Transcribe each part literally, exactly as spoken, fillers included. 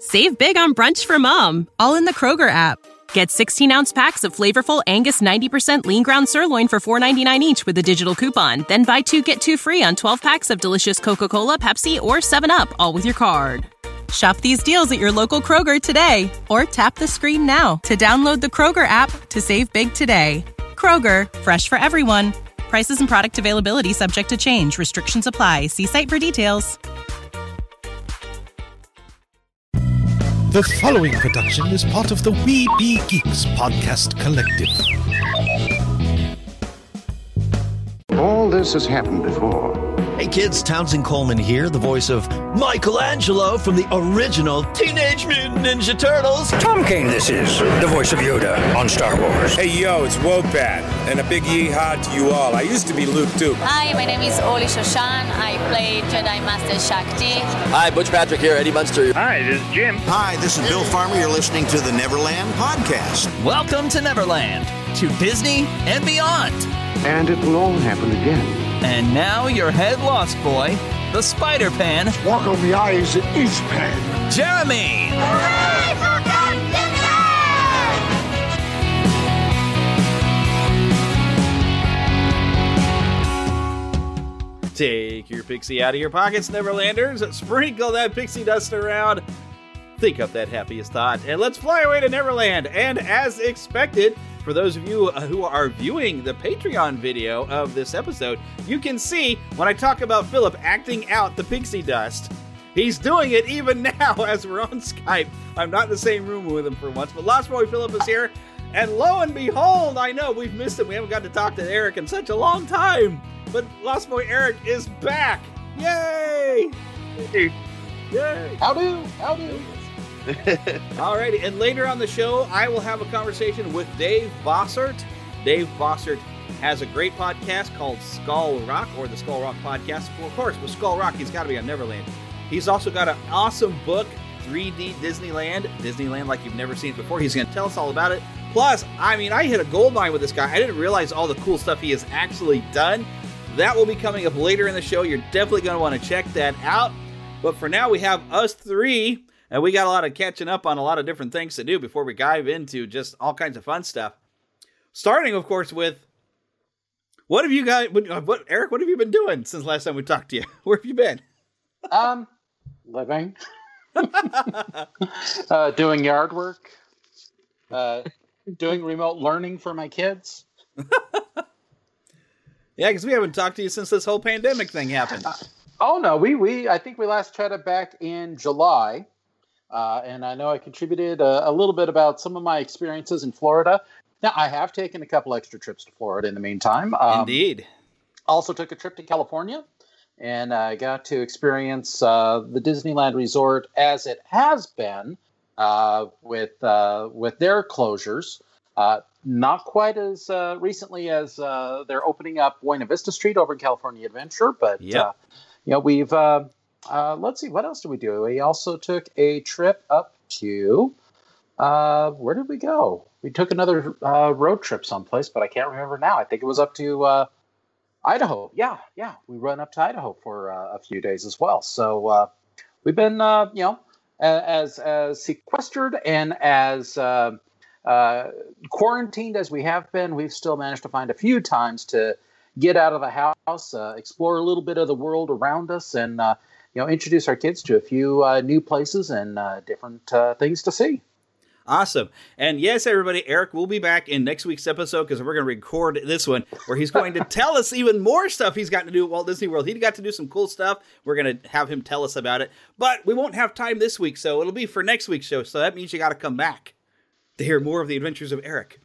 Save big on brunch for mom, all in the Kroger app. Get sixteen-ounce packs of flavorful Angus ninety percent lean ground sirloin for four ninety-nine each with a digital coupon. Then buy two, get two free on twelve packs of delicious Coca-Cola, Pepsi, or seven up, all with your card. Shop these deals at your local Kroger today, or tap the screen now to download the Kroger app to save big today. Kroger, fresh for everyone. Prices and product availability subject to change. Restrictions apply. See site for details. The following production is part of the We Be Geeks podcast collective. All this has happened before. Hey kids, Townsend Coleman here, the voice of Michelangelo from the original Teenage Mutant Ninja Turtles. Tom Kane this is, the voice of Yoda on Star Wars. Hey yo, it's Wopat, and a big yeehaw to you all. I used to be Luke too. Hi, my name is Oli Shoshan. I play Jedi Master Shakti. Hi, Butch Patrick here, Eddie Munster. Hi, this is Jim. Hi, this is Bill Farmer. You're listening to the Neverland Podcast. Welcome to Neverland, to Disney and beyond. And it will all happen again. And now your head lost boy, the Spider-Pan. Walk on the eyes at East Pan. Jeremy. Hooray for Captain Nerd! Take your pixie out of your pockets, Neverlanders. Sprinkle that pixie dust around. Think up that happiest thought. And let's fly away to Neverland. And as expected, for those of you who are viewing the Patreon video of this episode, you can see when I talk about Philip acting out the pixie dust, he's doing it even now as we're on Skype. I'm not in the same room with him for once, but Lost Boy Philip is here. And lo and behold, I know we've missed him. We haven't got to talk to Eric in such a long time. But Lost Boy Eric is back. Yay! Hey. Yay! How do? How do? Alrighty, and later on the show, I will have a conversation with Dave Bossert. Dave Bossert has a great podcast called Skull Rock, or the Skull Rock Podcast. Well, of course, with Skull Rock, he's got to be on Neverland. He's also got an awesome book, three D Disneyland, Disneyland like you've never seen it before. He's going to tell us all about it. Plus, I mean, I hit a gold mine with this guy. I didn't realize all the cool stuff he has actually done. That will be coming up later in the show. You're definitely going to want to check that out. But for now, we have us three. And we got a lot of catching up on a lot of different things to do before we dive into just all kinds of fun stuff. Starting, of course, with what have you guys, what, what Eric, what have you been doing since last time we talked to you? Where have you been? Um, living, uh, doing yard work, uh, doing remote learning for my kids. Yeah, because we haven't talked to you since this whole pandemic thing happened. Uh, oh no, we we I think we last chatted back in July. Uh, and I know I contributed a, a little bit about some of my experiences in Florida. Now, I have taken a couple extra trips to Florida in the meantime. Um, Indeed. Also took a trip to California, and I uh, got to experience uh, the Disneyland Resort as it has been uh, with uh, with their closures. Uh, not quite as uh, recently as uh, they're opening up Buena Vista Street over in California Adventure, but yep. uh, you know we've. Uh, Uh, let's see, what else did we do? We also took a trip up to, uh, where did we go? We took another uh, road trip someplace, but I can't remember now. I think it was up to uh, Idaho. Yeah, yeah, we run up to Idaho for uh, a few days as well. So uh, we've been, uh, you know, as as sequestered and as uh, uh, quarantined as we have been, we've still managed to find a few times to get out of the house, uh, explore a little bit of the world around us, and uh, you know, introduce our kids to a few uh, new places and uh, different uh, things to see. Awesome. And yes, everybody, Eric will be back in next week's episode because we're going to record this one where he's going to tell us even more stuff he's gotten to do at Walt Disney World. He got to do some cool stuff. We're going to have him tell us about it. But we won't have time this week, so it'll be for next week's show. So that means you got to come back to hear more of the adventures of Eric.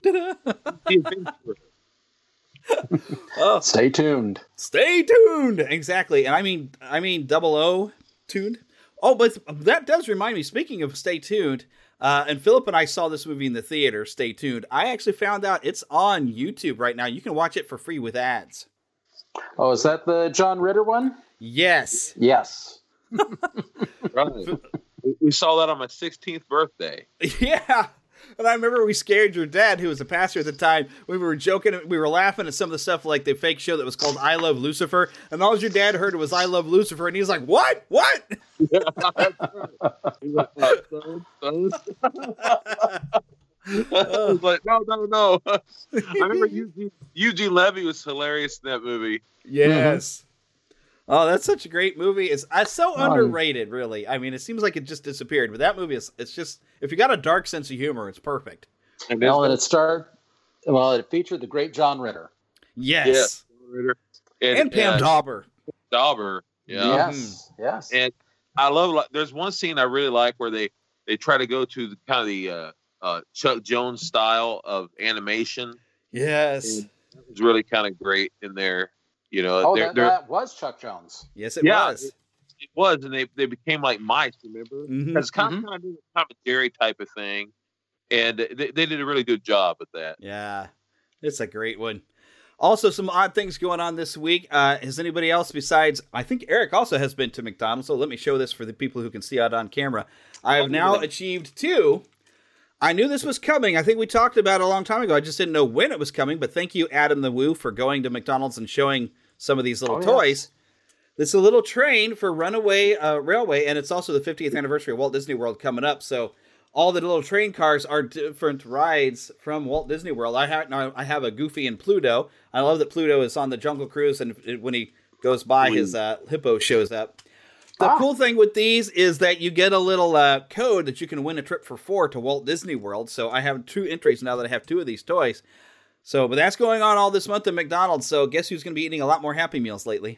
Oh, stay tuned. Stay tuned. Exactly. And I mean, I mean, double O tuned. Oh, but that does remind me, speaking of stay tuned, uh, and Philip and I saw this movie in the theater, Stay Tuned. I actually found out it's on YouTube right now. You can watch it for free with ads. Oh, is that the John Ritter one? Yes. Yes. Right. We saw that on my sixteenth birthday. Yeah. And I remember we scared your dad, who was a pastor at the time. We were joking, we were laughing at some of the stuff like the fake show that was called I Love Lucifer. And all your dad heard was I Love Lucifer. And he was like, what? What? Yeah, that's right. He's like, oh, son, son. I was like, no, no, no. I remember Eugene, Eugene Levy was hilarious in that movie. Yes. Oh, that's such a great movie. It's, it's so underrated, really. I mean, it seems like it just disappeared, but that movie is, it's just, if you got a dark sense of humor, it's perfect. And well, and it starred, well, it featured the great John Ritter. Yes. yes Ritter. And, and Pam uh, Dauber. Dauber, yeah. Yes, mm-hmm. yes. And I love, there's one scene I really like where they, they try to go to the, kind of the uh, uh, Chuck Jones style of animation. Yes. And it was really kind of great in there. You know, oh, they're, that, they're, that was Chuck Jones. Yes, it yeah, was. It, it was, and they, they became like mice. Remember, mm-hmm. it's kind of mm-hmm. kind of a Tom and Jerry type of thing, and they, they did a really good job at that. Yeah, it's a great one. Also, some odd things going on this week. Uh, has anybody else besides? I think Eric also has been to McDonald's. So let me show this for the people who can see it on camera. I have now achieved two. I knew this was coming. I think we talked about it a long time ago. I just didn't know when it was coming. But thank you, Adam the Woo, for going to McDonald's and showing some of these little oh, toys. Yes. This is a little train for Runaway uh, Railway, and it's also the fiftieth anniversary of Walt Disney World coming up. So all the little train cars are different rides from Walt Disney World. I have I have a Goofy and Pluto. I love that Pluto is on the Jungle Cruise, and when he goes by, his uh, hippo shows up. The ah. cool thing with these is that you get a little uh, code that you can win a trip for four to Walt Disney World. So I have two entries now that I have two of these toys. So, but that's going on all this month at McDonald's. So, guess who's going to be eating a lot more Happy Meals lately?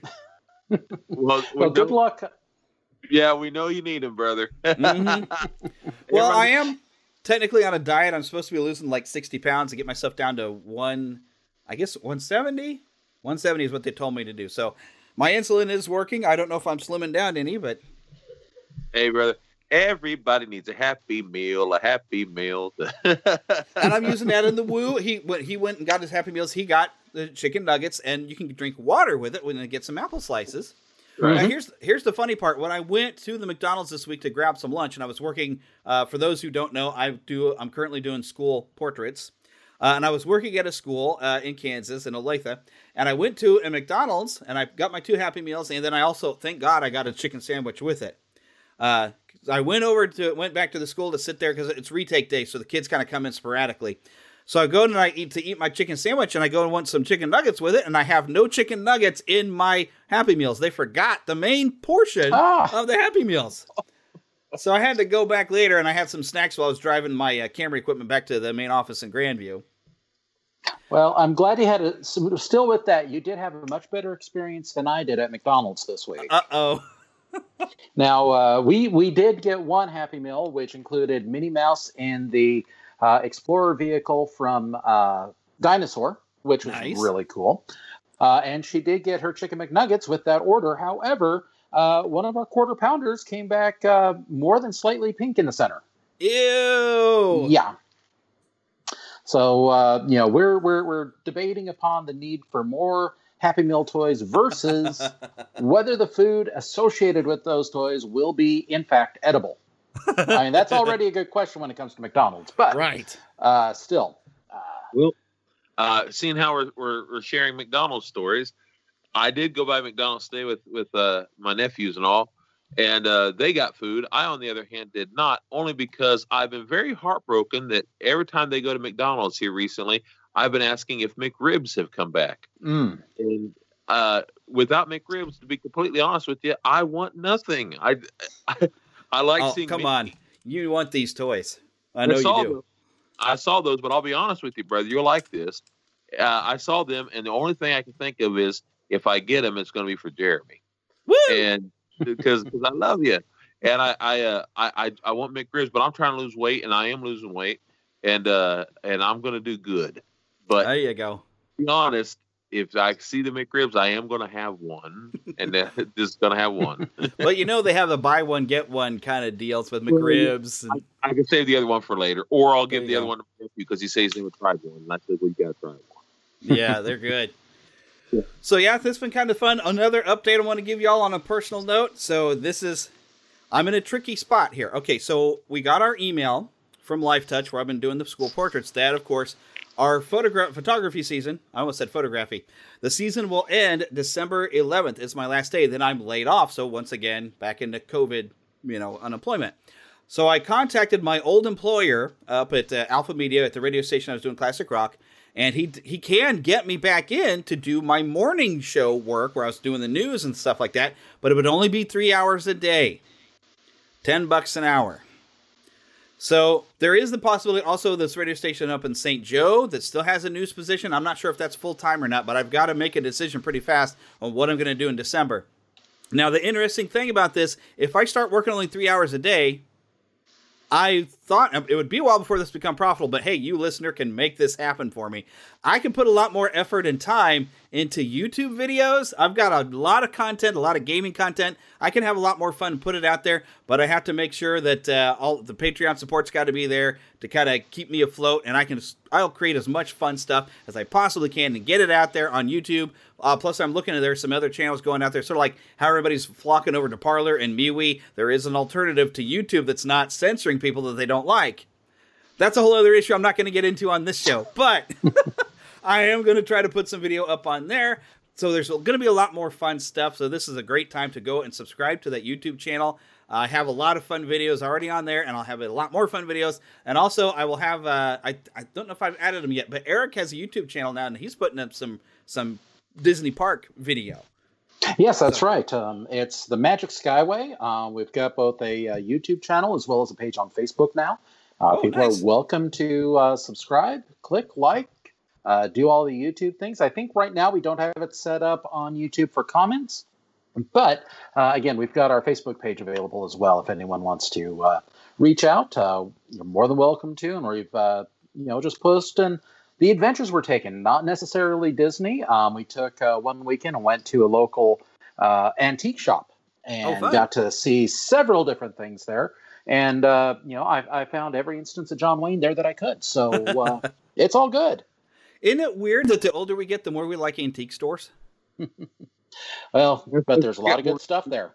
well, well good know, luck. Yeah, we know you need them, brother. mm-hmm. Well, I am technically on a diet. I'm supposed to be losing like sixty pounds to get myself down to one, I guess one seventy. one seventy is what they told me to do. So, my insulin is working. I don't know if I'm slimming down any, but hey, brother. Everybody needs a Happy Meal, a Happy Meal. And I'm using that in the Woo. He when he went and got his Happy Meals, he got the chicken nuggets, and you can drink water with it when you get some apple slices. Right. Now, here's here's the funny part. When I went to the McDonald's this week to grab some lunch, and I was working. Uh, for those who don't know, I do. I'm currently doing school portraits, uh, and I was working at a school uh, in Kansas in Olathe. And I went to a McDonald's, and I got my two Happy Meals, and then I also, thank God, I got a chicken sandwich with it. Uh, I went over to went back to the school to sit there because it's retake day, so the kids kind of come in sporadically. So I go and I eat to eat my chicken sandwich, and I go and want some chicken nuggets with it, and I have no chicken nuggets in my Happy Meals. They forgot the main portion ah. of the Happy Meals. So I had to go back later, and I had some snacks while I was driving my uh, camera equipment back to the main office in Grandview. Well, I'm glad you had a. Still with that, you did have a much better experience than I did at McDonald's this week. Uh-oh. Now, uh, we, we did get one Happy Meal, which included Minnie Mouse and the uh, Explorer vehicle from uh, Dinosaur, which was nice. Really cool. Uh, and she did get her Chicken McNuggets with that order. However, uh, one of our quarter pounders came back uh, more than slightly pink in the center. Ew! Yeah. So, uh, you know, we're, we're, we're debating upon the need for more Happy Meal toys versus whether the food associated with those toys will be, in fact, edible. I mean, that's already a good question when it comes to McDonald's, but right. uh, still. Uh, well, uh, seeing how we're, we're, we're sharing McDonald's stories, I did go by McDonald's today with, with uh, my nephews and all, and uh, they got food. I, on the other hand, did not, only because I've been very heartbroken that every time they go to McDonald's here recently, I've been asking if McRibs have come back. Mm. And uh, without McRibs, to be completely honest with you, I want nothing. I I, I like oh, seeing. Come Mickey. on, you want these toys? I know I you do. Those. I saw those, but I'll be honest with you, brother. You'll like this. Uh, I saw them, and the only thing I can think of is if I get them, it's going to be for Jeremy. Woo! And because I love you, and I I, uh, I I I want McRibs, but I'm trying to lose weight, and I am losing weight, and uh, and I'm going to do good. But there you go. To be honest, if I see the McRibs, I am going to have one, and just going to have one. But you know they have the buy one get one kind of deals with McRibs. And... I, I can save the other one for later, or I'll give the go. other one to you because he says he would try one, and I said, "Well, you got to try one." Yeah, they're good. Yeah. So yeah, this has been kind of fun. Another update I want to give y'all on a personal note. So this is, I'm in a tricky spot here. Okay, so we got our email from Life Touch, where I've been doing the school portraits. That, of course, our photogra- photography season, I almost said photography, the season will end December eleventh. It's my last day. Then I'm laid off. So once again, back into COVID, you know, unemployment. So I contacted my old employer up at uh, Alpha Media at the radio station I was doing Classic Rock. And he he can get me back in to do my morning show work where I was doing the news and stuff like that. But it would only be three hours a day. Ten bucks an hour. So there is the possibility also this radio station up in Saint Joe that still has a news position. I'm not sure if that's full-time or not, but I've got to make a decision pretty fast on what I'm going to do in December. Now, the interesting thing about this, if I start working only three hours a day, I thought it would be a while before this become profitable, but hey, you listener can make this happen for me. I can put a lot more effort and time into YouTube videos. I've got a lot of content, a lot of gaming content. I can have a lot more fun and put it out there, but I have to make sure that uh, all the Patreon support's got to be there to kind of keep me afloat, and I can, I'll create as much fun stuff as I possibly can and get it out there on YouTube. Uh, plus, I'm looking at there's some other channels going out there, sort of like how everybody's flocking over to Parler and MeWe. There is an alternative to YouTube that's not censoring people that they don't like. That's a whole other issue I'm not going to get into on this show, but I am going to try to put some video up on there. So there's going to be a lot more fun stuff. So this is a great time to go and subscribe to that YouTube channel. Uh, I have a lot of fun videos already on there, and I'll have a lot more fun videos. And also, I will have, uh, I, I don't know if I've added them yet, but Eric has a YouTube channel now, and he's putting up some some Disney Park video. Yes, that's so. right. Um, it's the Magic Skyway. Uh, we've got both a uh, YouTube channel as well as a page on Facebook now. Uh, oh, people nice. are welcome to uh, subscribe, click like, uh, do all the YouTube things. I think right now we don't have it set up on YouTube for comments. But, uh, again, we've got our Facebook page available as well if anyone wants to uh, reach out. Uh, you're more than welcome to. And we've, uh, you know, just posting the adventures we're taking, not necessarily Disney. Um, we took uh, one weekend and went to a local uh, antique shop and oh, got to see several different things there. And, uh, you know, I, I found every instance of John Wayne there that I could. So uh, it's all good. Isn't it weird that the older we get, the more we like antique stores? Well, but there's a lot of good stuff there.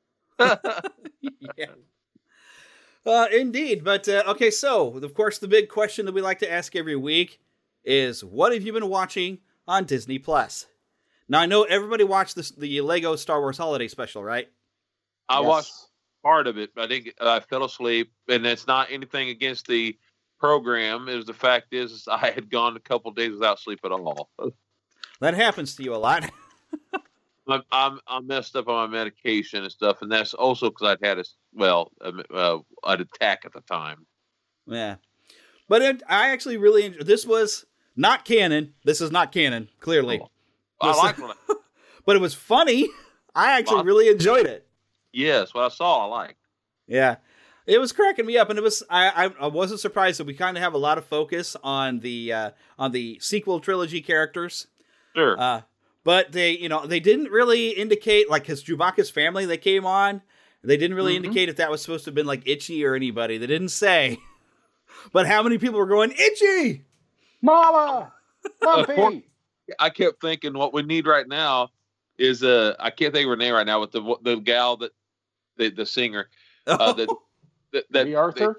Yeah. Uh, indeed. But, uh, okay, so, of course, the big question that we like to ask every week is, what have you been watching on Disney Plus? Now, I know everybody watched this, the Lego Star Wars Holiday Special, right? I Yes. watched part of it, but I didn't. Get, I fell asleep, and it's not anything against the program. Is the fact is, is I had gone a couple of days without sleep at all. That happens to you a lot. I'm, I'm I'm messed up on my medication and stuff, and that's also because I'd had a well a, uh, an attack at the time. Yeah, but it, I actually really enjoyed. This was not canon. This is not canon, clearly. Oh, I like it, but it was funny. I actually well, really enjoyed it. Yes, what I saw, I liked. Yeah, it was cracking me up, and it was. I I, I wasn't surprised that we kind of have a lot of focus on the uh, on the sequel trilogy characters. Sure. Uh, But they, you know, they didn't really indicate, like, his Chewbacca's family that came on, they didn't really mm-hmm. indicate if that was supposed to have been, like, Itchy or anybody. They didn't say. But how many people were going, Itchy! Mama! Lumpy! I kept thinking what we need right now is, uh, I can't think of her name right now, but the the gal that, the, the singer. Uh, that, that, that, Lee Arthur?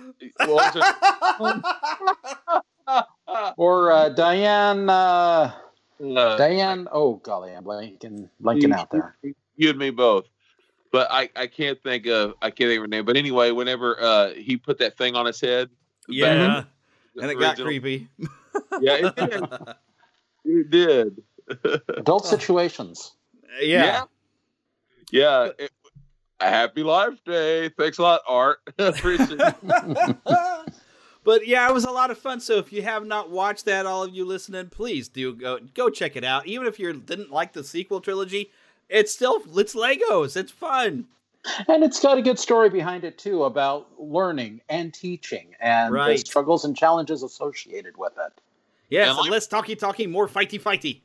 That, or uh, Diane... Uh... Uh, Diane, oh golly, I'm blanking, blanking out there. You and me both, but I, I can't think of I can't think of her name. But anyway, whenever uh, he put that thing on his head, yeah, back, and it got creepy. Yeah, it did. It did. Adult situations. Yeah, yeah. yeah it, a happy life day. Thanks a lot, Art. Appreciate it. But yeah, it was a lot of fun. So if you have not watched that, all of you listening, please do go go check it out. Even if you didn't like the sequel trilogy, it's still it's Legos. It's fun, and it's got a good story behind it too about learning and teaching and right. the struggles and challenges associated with it. Yes, and like- less talky talky, more fighty fighty.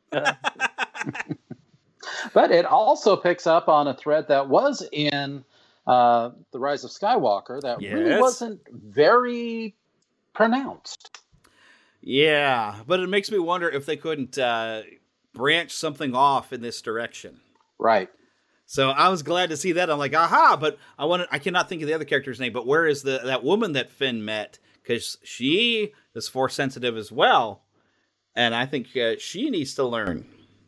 But it also picks up on a thread that was in Uh, The Rise of Skywalker that yes. really wasn't very pronounced. Yeah, but it makes me wonder if they couldn't uh, branch something off in this direction. Right. So I was glad to see that. I'm like, aha! But I wanted, I cannot think of the other character's name. But where is the that woman that Finn met? Because she is force sensitive as well, and I think uh, she needs to learn.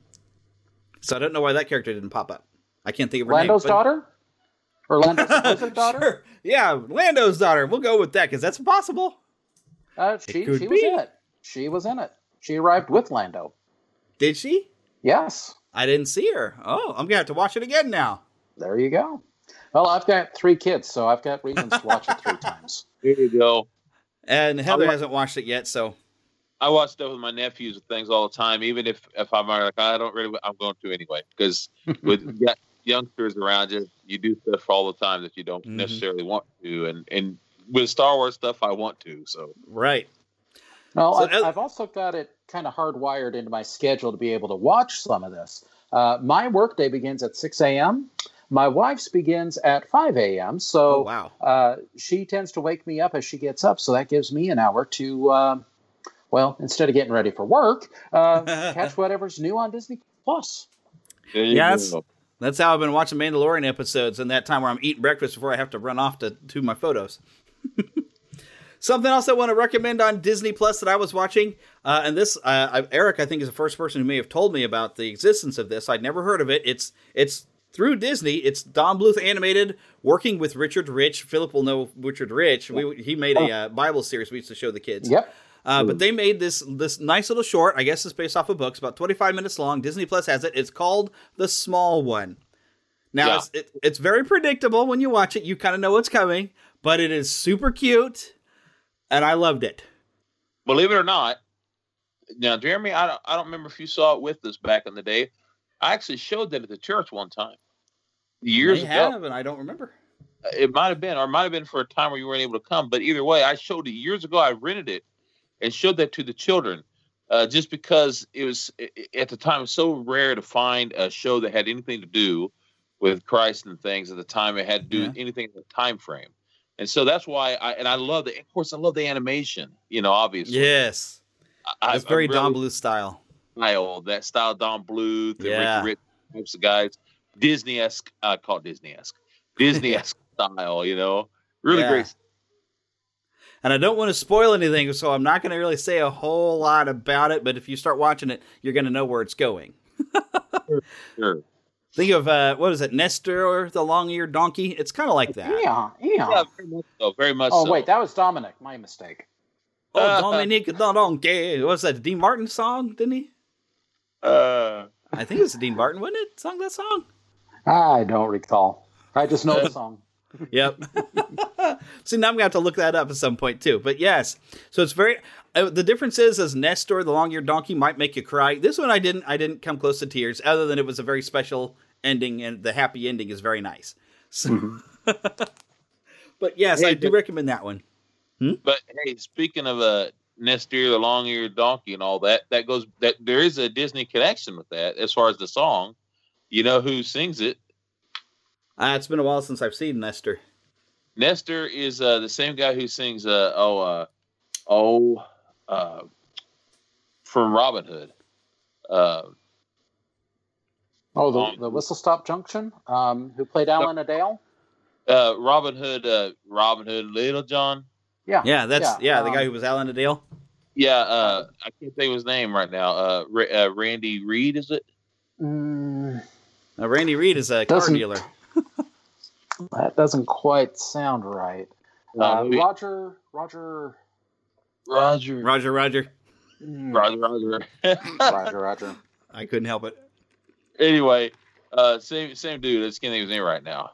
So I don't know why that character didn't pop up. I can't think of her Lando's name. Lando's daughter, or Lando's supposed daughter? Sure. Yeah, Lando's daughter. We'll go with that because that's possible. Uh, she It she could was be. in it. She was in it. She arrived with Lando. Did she? Yes. I didn't see her. Oh, I'm gonna have to watch it again now. There you go. Well, I've got three kids, so I've got reasons to watch it three times. There you go. And Heather wa- hasn't watched it yet, so I watch stuff with my nephews and things all the time. Even if, if I'm like, I don't really, I'm going to anyway. Because with y- youngsters around you, you do stuff all the time that you don't Mhm. necessarily want to. And, and with Star Wars stuff, I want to. So right. No, So, I've, uh, I've also got it kind of hardwired into my schedule to be able to watch some of this. Uh, my workday begins at six a.m. My wife's begins at five a.m. So Oh, wow. uh, she tends to wake me up as she gets up. So that gives me an hour to, uh, well, instead of getting ready for work, uh, catch whatever's new on Disney Plus. there you Yeah, go. that's, that's how I've been watching Mandalorian episodes in that time where I'm eating breakfast before I have to run off to do my photos. Something else I want to recommend on Disney Plus that I was watching, uh, and this uh, I, Eric, I think, is the first person who may have told me about the existence of this. I'd never heard of it. It's it's through Disney. It's Don Bluth animated, working with Richard Rich. Philip will know Richard Rich. We, he made a uh, Bible series we used to show the kids. Yep. Uh, but they made this this nice little short. I guess it's based off of books, about twenty-five minutes long. Disney Plus has it. It's called The Small One. Now, Yeah. it's, it, it's very predictable when you watch it. You kind of know what's coming, but it is super cute, and I loved it. Believe it or not, now, Jeremy, I don't, I don't remember if you saw it with us back in the day. I actually showed that at the church one time. Years They ago. have, and I don't remember. It might have been, or it might have been for a time where you weren't able to come. But either way, I showed it years ago. I rented it and showed that to the children, uh, just because it was it, at the time it was so rare to find a show that had anything to do with Christ and things. At the time, it had to do Yeah. with anything in the time frame, and so that's why. I and I love the, of course, I love the animation. You know, obviously, Yes. I, It's very I Don really Bluth style. style that style Don Bluth, the Yeah. Richard Rich types of guys, Disney esque. I call it Disney esque, Disney esque style. You know, really Yeah. great. And I don't want to spoil anything, so I'm not going to really say a whole lot about it, but if you start watching it, you're going to know where it's going. Sure. Think of, uh, what is it, Nestor, the long-eared donkey? It's kind of like that. Yeah, yeah. Yeah, very much so. Very much Oh, so. wait, that was Dominic. My mistake. Oh, Dominique the donkey. What's that, Dean Martin song, didn't he? Uh, I think it was Dean Martin, wasn't it? Sung that song? I don't recall. I just know the song. Yep. See, now I'm going to have to look that up at some point, too. But yes, so it's very... Uh, the difference is, as Nestor, the long-eared donkey, might make you cry. This one, I didn't I didn't come close to tears, other than it was a very special ending, and the happy ending is very nice. So, Mm-hmm. but yes, Hey, I do but- recommend that one. but hey, speaking of uh, Nestor, the long-eared donkey, and all that, that goes that there is a Disney connection with that as far as the song. You know who sings it? Uh, it's been a while since I've seen Nestor. Nestor is uh, the same guy who sings uh, oh uh, oh uh, from Robin Hood. Uh, Oh, the, Um, the Whistle Stop Junction, um, who played Alan Adale? uh, Robin Hood, uh, Robin Hood, Little John. Yeah. Yeah, that's yeah, the um, guy who was Alan Adale. Yeah, uh, I can't think of his name right now. Uh, Ra- uh, Randy Reed, is it? Mm, Uh, Randy Reed is a car Doesn't- dealer. that doesn't quite sound right. No, Uh, maybe- Roger, Roger, Roger. Roger, Roger. mm, Roger, Roger. Roger, Roger. I couldn't help it. Anyway, uh, same same dude. I just can't think of his name right now.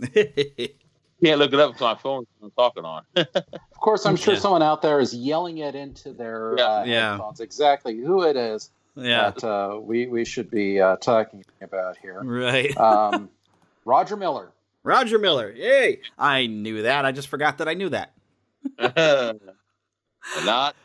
Can't look it up until my phone I'm talking on. Of course, I'm sure Yeah. someone out there is yelling it into their Yeah. uh, Yeah. headphones exactly who it is Yeah, that uh, we, we should be uh, talking about here. right. Um, Roger Miller. Roger Miller. Yay! I knew that. I just forgot that I knew that. Not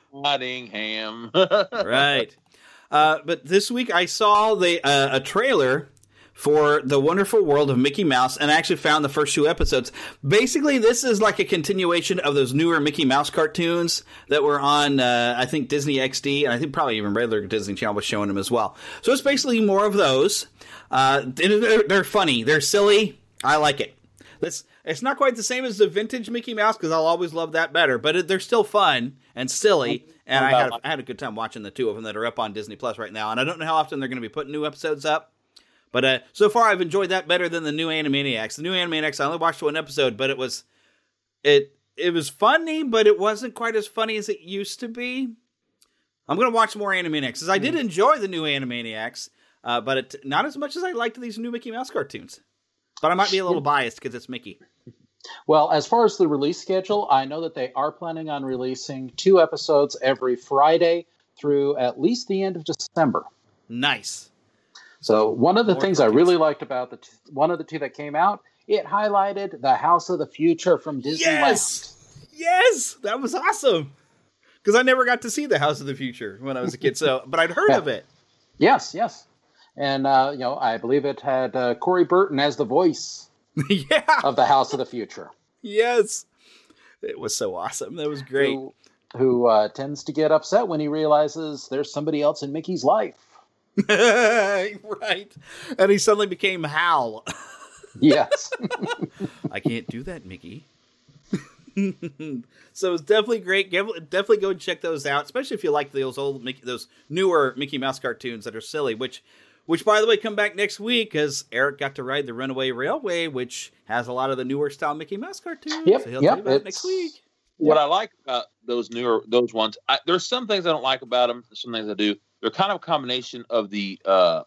Nottingham. Right. Uh, but this week I saw the uh, a trailer for The Wonderful World of Mickey Mouse, and I actually found the first two episodes. Basically, this is like a continuation of those newer Mickey Mouse cartoons that were on, uh, I think, Disney X D, and I think probably even regular Disney Channel was showing them as well. So it's basically more of those. Uh, they're, they're funny. They're silly. I like it. It's, it's not quite the same as the vintage Mickey Mouse, because I'll always love that better, but it, they're still fun and silly, and I had, I had a good time watching the two of them that are up on Disney Plus right now, and I don't know how often they're going to be putting new episodes up. But uh, so far, I've enjoyed that better than the new Animaniacs. The new Animaniacs, I only watched one episode, but it was it it was funny, but it wasn't quite as funny as it used to be. I'm going to watch more Animaniacs, because I did enjoy the new Animaniacs, uh, but it, not as much as I liked these new Mickey Mouse cartoons. But I might be a little biased because it's Mickey. Well, as far as the release schedule, I know that they are planning on releasing two episodes every Friday through at least the end of December. Nice. So one of the More things cartoons. I really liked about the t- one of the two that came out, it highlighted the House of the Future from Disneyland. Yes! Yes! That was awesome! Because I never got to see the House of the Future when I was a kid, so but I'd heard yeah. of it. Yes, yes. And, uh, you know, I believe it had uh, Corey Burton as the voice yeah. of the House of the Future. Yes! It was so awesome. That was great. Who, who uh, tends to get upset when he realizes there's somebody else in Mickey's life. Right. And he suddenly became Hal. Yes. I can't do that, Mickey. So it's definitely great. Definitely go and check those out, especially if you like those old Mickey, those newer Mickey Mouse cartoons that are silly, which which by the way come back next week because Eric got to ride the Runaway Railway, which has a lot of the newer style Mickey Mouse cartoons. Yep, so he'll yep, tell you about it next week. What I like about those newer those ones, I, there's some things I don't like about them. Some things I do. They're kind of a combination of the uh,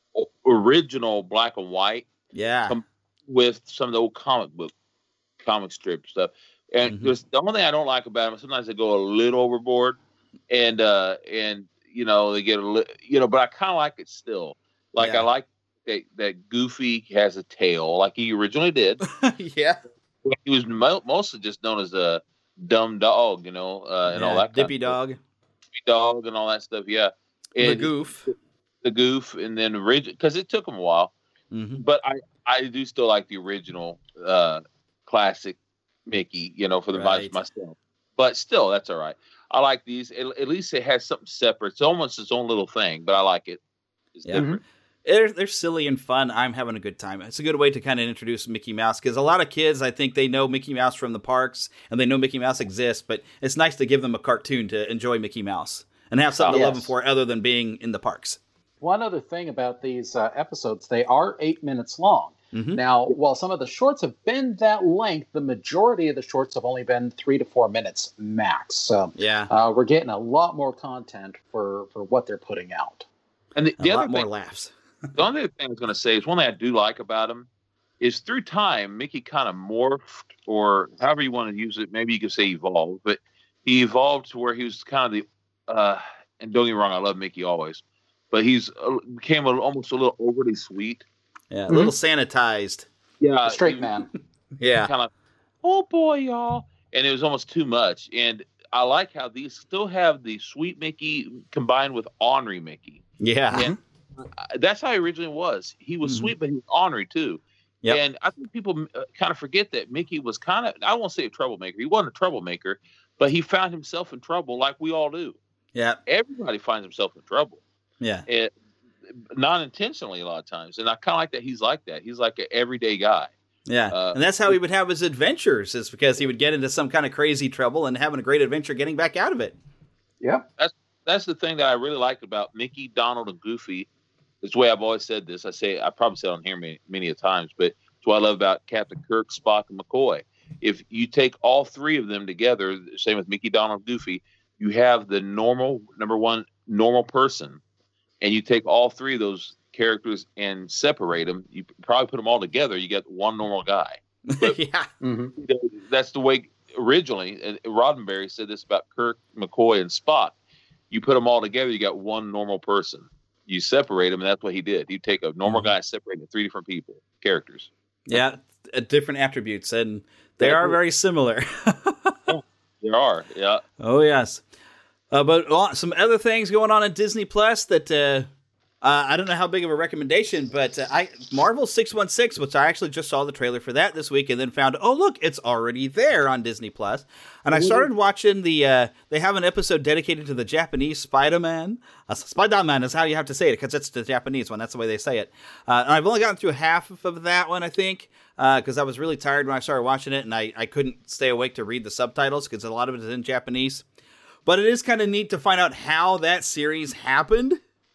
original black and white, yeah, com- with some of the old comic book, comic strip stuff. And Mm-hmm. there's the only thing I don't like about them. Sometimes they go a little overboard, and uh, and you know they get a little, you know. But I kind of like it still. Like Yeah. I like that that Goofy has a tail, like he originally did. Yeah, He was mo- mostly just known as a dumb dog, you know, uh, and yeah. all that. Dippy kind of Dog, stuff. Dippy Dog, and all that stuff. Yeah. the And Goof. the Goof, and then original because it took them a while. Mm-hmm. But I, I do still like the original uh, classic Mickey, you know, for the Right. myself. But still, that's all right. I like these. At, at least it has something separate. It's almost its own little thing, but I like it. It's Yeah. different. They're, they're silly and fun. I'm having a good time. It's a good way to kind of introduce Mickey Mouse because a lot of kids, I think they know Mickey Mouse from the parks and they know Mickey Mouse exists, but it's nice to give them a cartoon to enjoy Mickey Mouse and have something Oh, to love yes. him for other than being in the parks. One other thing about these uh, episodes, they are eight minutes long. Mm-hmm. Now, while some of the shorts have been that length, the majority of the shorts have only been three to four minutes max. So Yeah. uh, we're getting a lot more content for, for what they're putting out. And the, the a other lot more thing, laughs. the only other thing I was going to say is one thing I do like about him is through time, Mickey kind of morphed, or however you want to use it. Maybe you could say evolved, but he evolved to where he was kind of the. Uh, and don't get me wrong, I love Mickey always, but he's uh, became a, almost a little overly sweet. Yeah, a little sanitized. Yeah, The straight man. Yeah. Kind of, oh boy, y'all, and it was almost too much. And I like how these still have the sweet Mickey combined with ornery Mickey. Yeah. And that's how he originally was. He was Mhm. sweet, but he was ornery too. Yep. And I think people uh, kind of forget that Mickey was kind of, I won't say a troublemaker. He wasn't a troublemaker, but he found himself in trouble like we all do. Yeah. Everybody finds himself in trouble. Yeah. And non-intentionally a lot of times. And I kind of like that he's like that. He's like an everyday guy. Yeah. Uh, and that's how he would have his adventures, is because he would get into some kind of crazy trouble and having a great adventure getting back out of it. Yeah. That's that's the thing that I really like about Mickey, Donald, and Goofy. It's the way I've always said this. I say I probably said it on here many, many a times, but it's what I love about Captain Kirk, Spock, and McCoy. If you take all three of them together, same with Mickey, Donald, Goofy, you have the normal, number one, normal person. And you take all three of those characters and separate them. You probably put them all together. You get one normal guy. But yeah. Mm-hmm. That's the way originally, and Roddenberry said this about Kirk, McCoy, and Spock. You put them all together, you got one normal person. You separate them, and that's what he did. He'd take a normal guy, separate into three different people, characters. Yeah, uh, different attributes, and they are very similar. There are, yeah. Oh, yes. Uh, but uh, some other things going on in Disney Plus that uh, Uh, I don't know how big of a recommendation, but uh, I Marvel six one six, which I actually just saw the trailer for that this week, and then found, oh look, it's already there on Disney Plus. And I started watching the. Uh, they have an episode dedicated to the Japanese Spider-Man. Uh, Spider-Man is how you have to say it because it's the Japanese one. That's the way they say it. Uh, and I've only gotten through half of that one, I think, because uh, I was really tired when I started watching it, and I, I couldn't stay awake to read the subtitles because a lot of it is in Japanese. But it is kind of neat to find out how that series happened.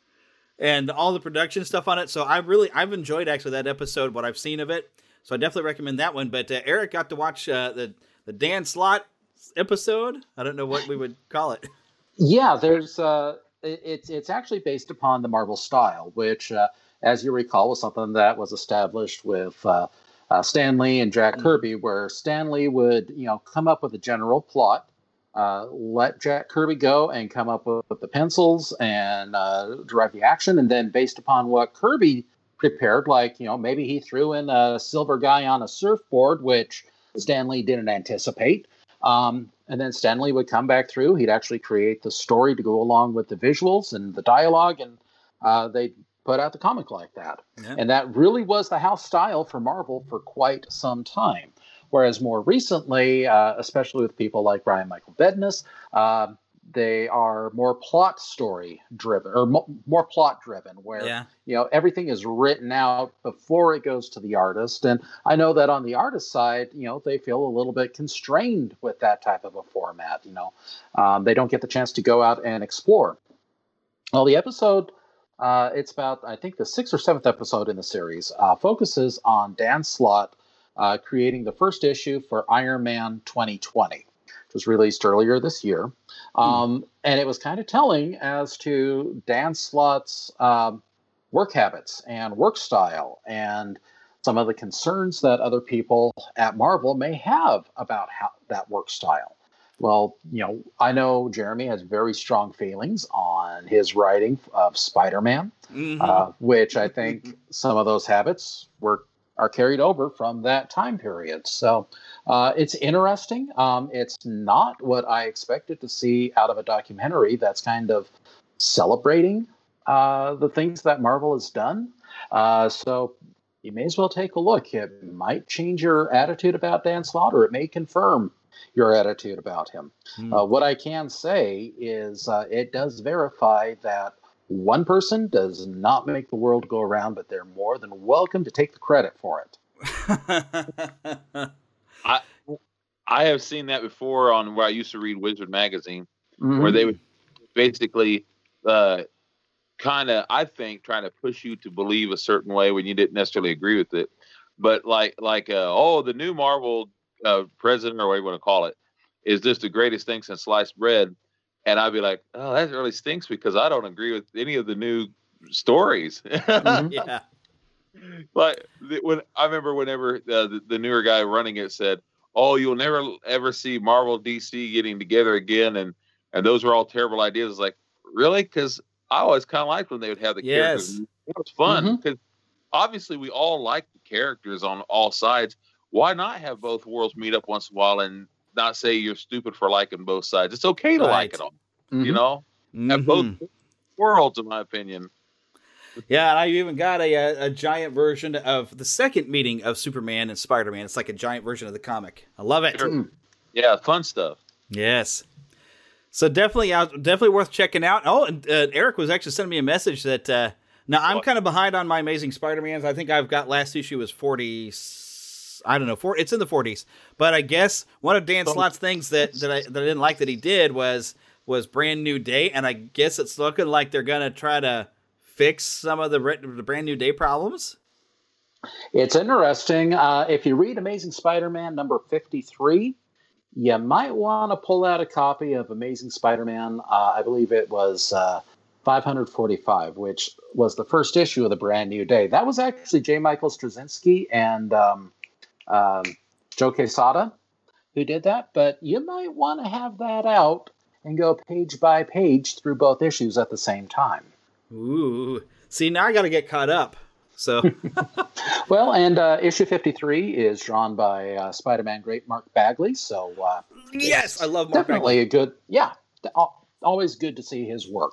And all the production stuff on it. So I really, I've enjoyed actually that episode, what I've seen of it. So I definitely recommend that one. But uh, Eric got to watch uh, the, the Dan Slott episode. I don't know what we would call it. Yeah, there's, uh, it, it's, it's actually based upon the Marvel style, which, uh, as you recall, was something that was established with uh, uh, Stan Lee and Jack mm-hmm. Kirby, where Stan Lee would, you know, come up with a general plot. Uh, let Jack Kirby go and come up with, with the pencils and uh, drive the action. And then based upon what Kirby prepared, like, you know, maybe he threw in a silver guy on a surfboard, which Stan Lee didn't anticipate. Um, and then Stan Lee would come back through. He'd actually create the story to go along with the visuals and the dialogue. And uh, they'd put out the comic like that. Yeah. And that really was the house style for Marvel for quite some time. Whereas more recently, uh, especially with people like Brian Michael Bendis, uh, they are more plot story driven or mo- more plot driven, where yeah. you know everything is written out before it goes to the artist. And I know that on the artist side, you know they feel a little bit constrained with that type of a format. You know, um, they don't get the chance to go out and explore. Well, the episode. Uh, it's about, I think, the sixth or seventh episode in the series, uh, focuses on Dan Slott uh, creating the first issue for Iron Man twenty twenty, which was released earlier this year. Um, mm. And it was kind of telling as to Dan Slott's um, work habits and work style and some of the concerns that other people at Marvel may have about how that work style. Well, you know, I know Jeremy has very strong feelings on his writing of Spider-Man, mm-hmm. uh, which I think some of those habits were are carried over from that time period. So uh, it's interesting. Um, it's not what I expected to see out of a documentary that's kind of celebrating uh, the things that Marvel has done. Uh, so you may as well take a look. It might change your attitude about Dan Slott, or it may confirm your attitude about him. Mm. Uh, what I can say is uh, it does verify that one person does not make the world go around, but they're more than welcome to take the credit for it. I I have seen that before on where I used to read Wizard Magazine, mm-hmm. where they would basically uh, kind of, I think, trying to push you to believe a certain way when you didn't necessarily agree with it. But like, like uh, oh, the new Marvel Uh, president, or what you want to call it, is just the greatest thing since sliced bread. And I'd be like, oh, that really stinks because I don't agree with any of the new stories. Mm-hmm. Yeah. Like when I remember whenever uh, the, the newer guy running it said, oh, you'll never ever see Marvel D C getting together again. And, and those were all terrible ideas. It's like, really? Because I always kind of liked when they would have the yes. characters. It was fun because mm-hmm. obviously we all like the characters on all sides. Why not have both worlds meet up once in a while and not say you're stupid for liking both sides? It's okay to right. like it all, mm-hmm. you know? Mm-hmm. Have both worlds, in my opinion. Yeah, and I even got a, a, a giant version of the second meeting of Superman and Spider-Man. It's like a giant version of the comic. I love it. Sure. Yeah, fun stuff. Yes. So definitely, uh, definitely worth checking out. Oh, and uh, Eric was actually sending me a message that uh, now I'm kind of behind on my Amazing Spider-Mans. I think I've got last issue was forty. I don't know, four, it's in the forties. But I guess one of Dan Slott's things that, that, I, that I didn't like that he did was was Brand New Day, and I guess it's looking like they're going to try to fix some of the, the Brand New Day problems. It's interesting. Uh, if you read Amazing Spider-Man number fifty-three, you might want to pull out a copy of Amazing Spider-Man. Uh, I believe it was uh, five forty-five, which was the first issue of the Brand New Day. That was actually J. Michael Straczynski and Um, Um, Joe Quesada, who did that, but you might want to have that out and go page by page through both issues at the same time. Ooh, see, now I got to get caught up. So, well, and uh, issue fifty-three is drawn by uh, Spider-Man great Mark Bagley. So, uh, yes, I love Mark definitely Bagley. a good, yeah, always good to see his work.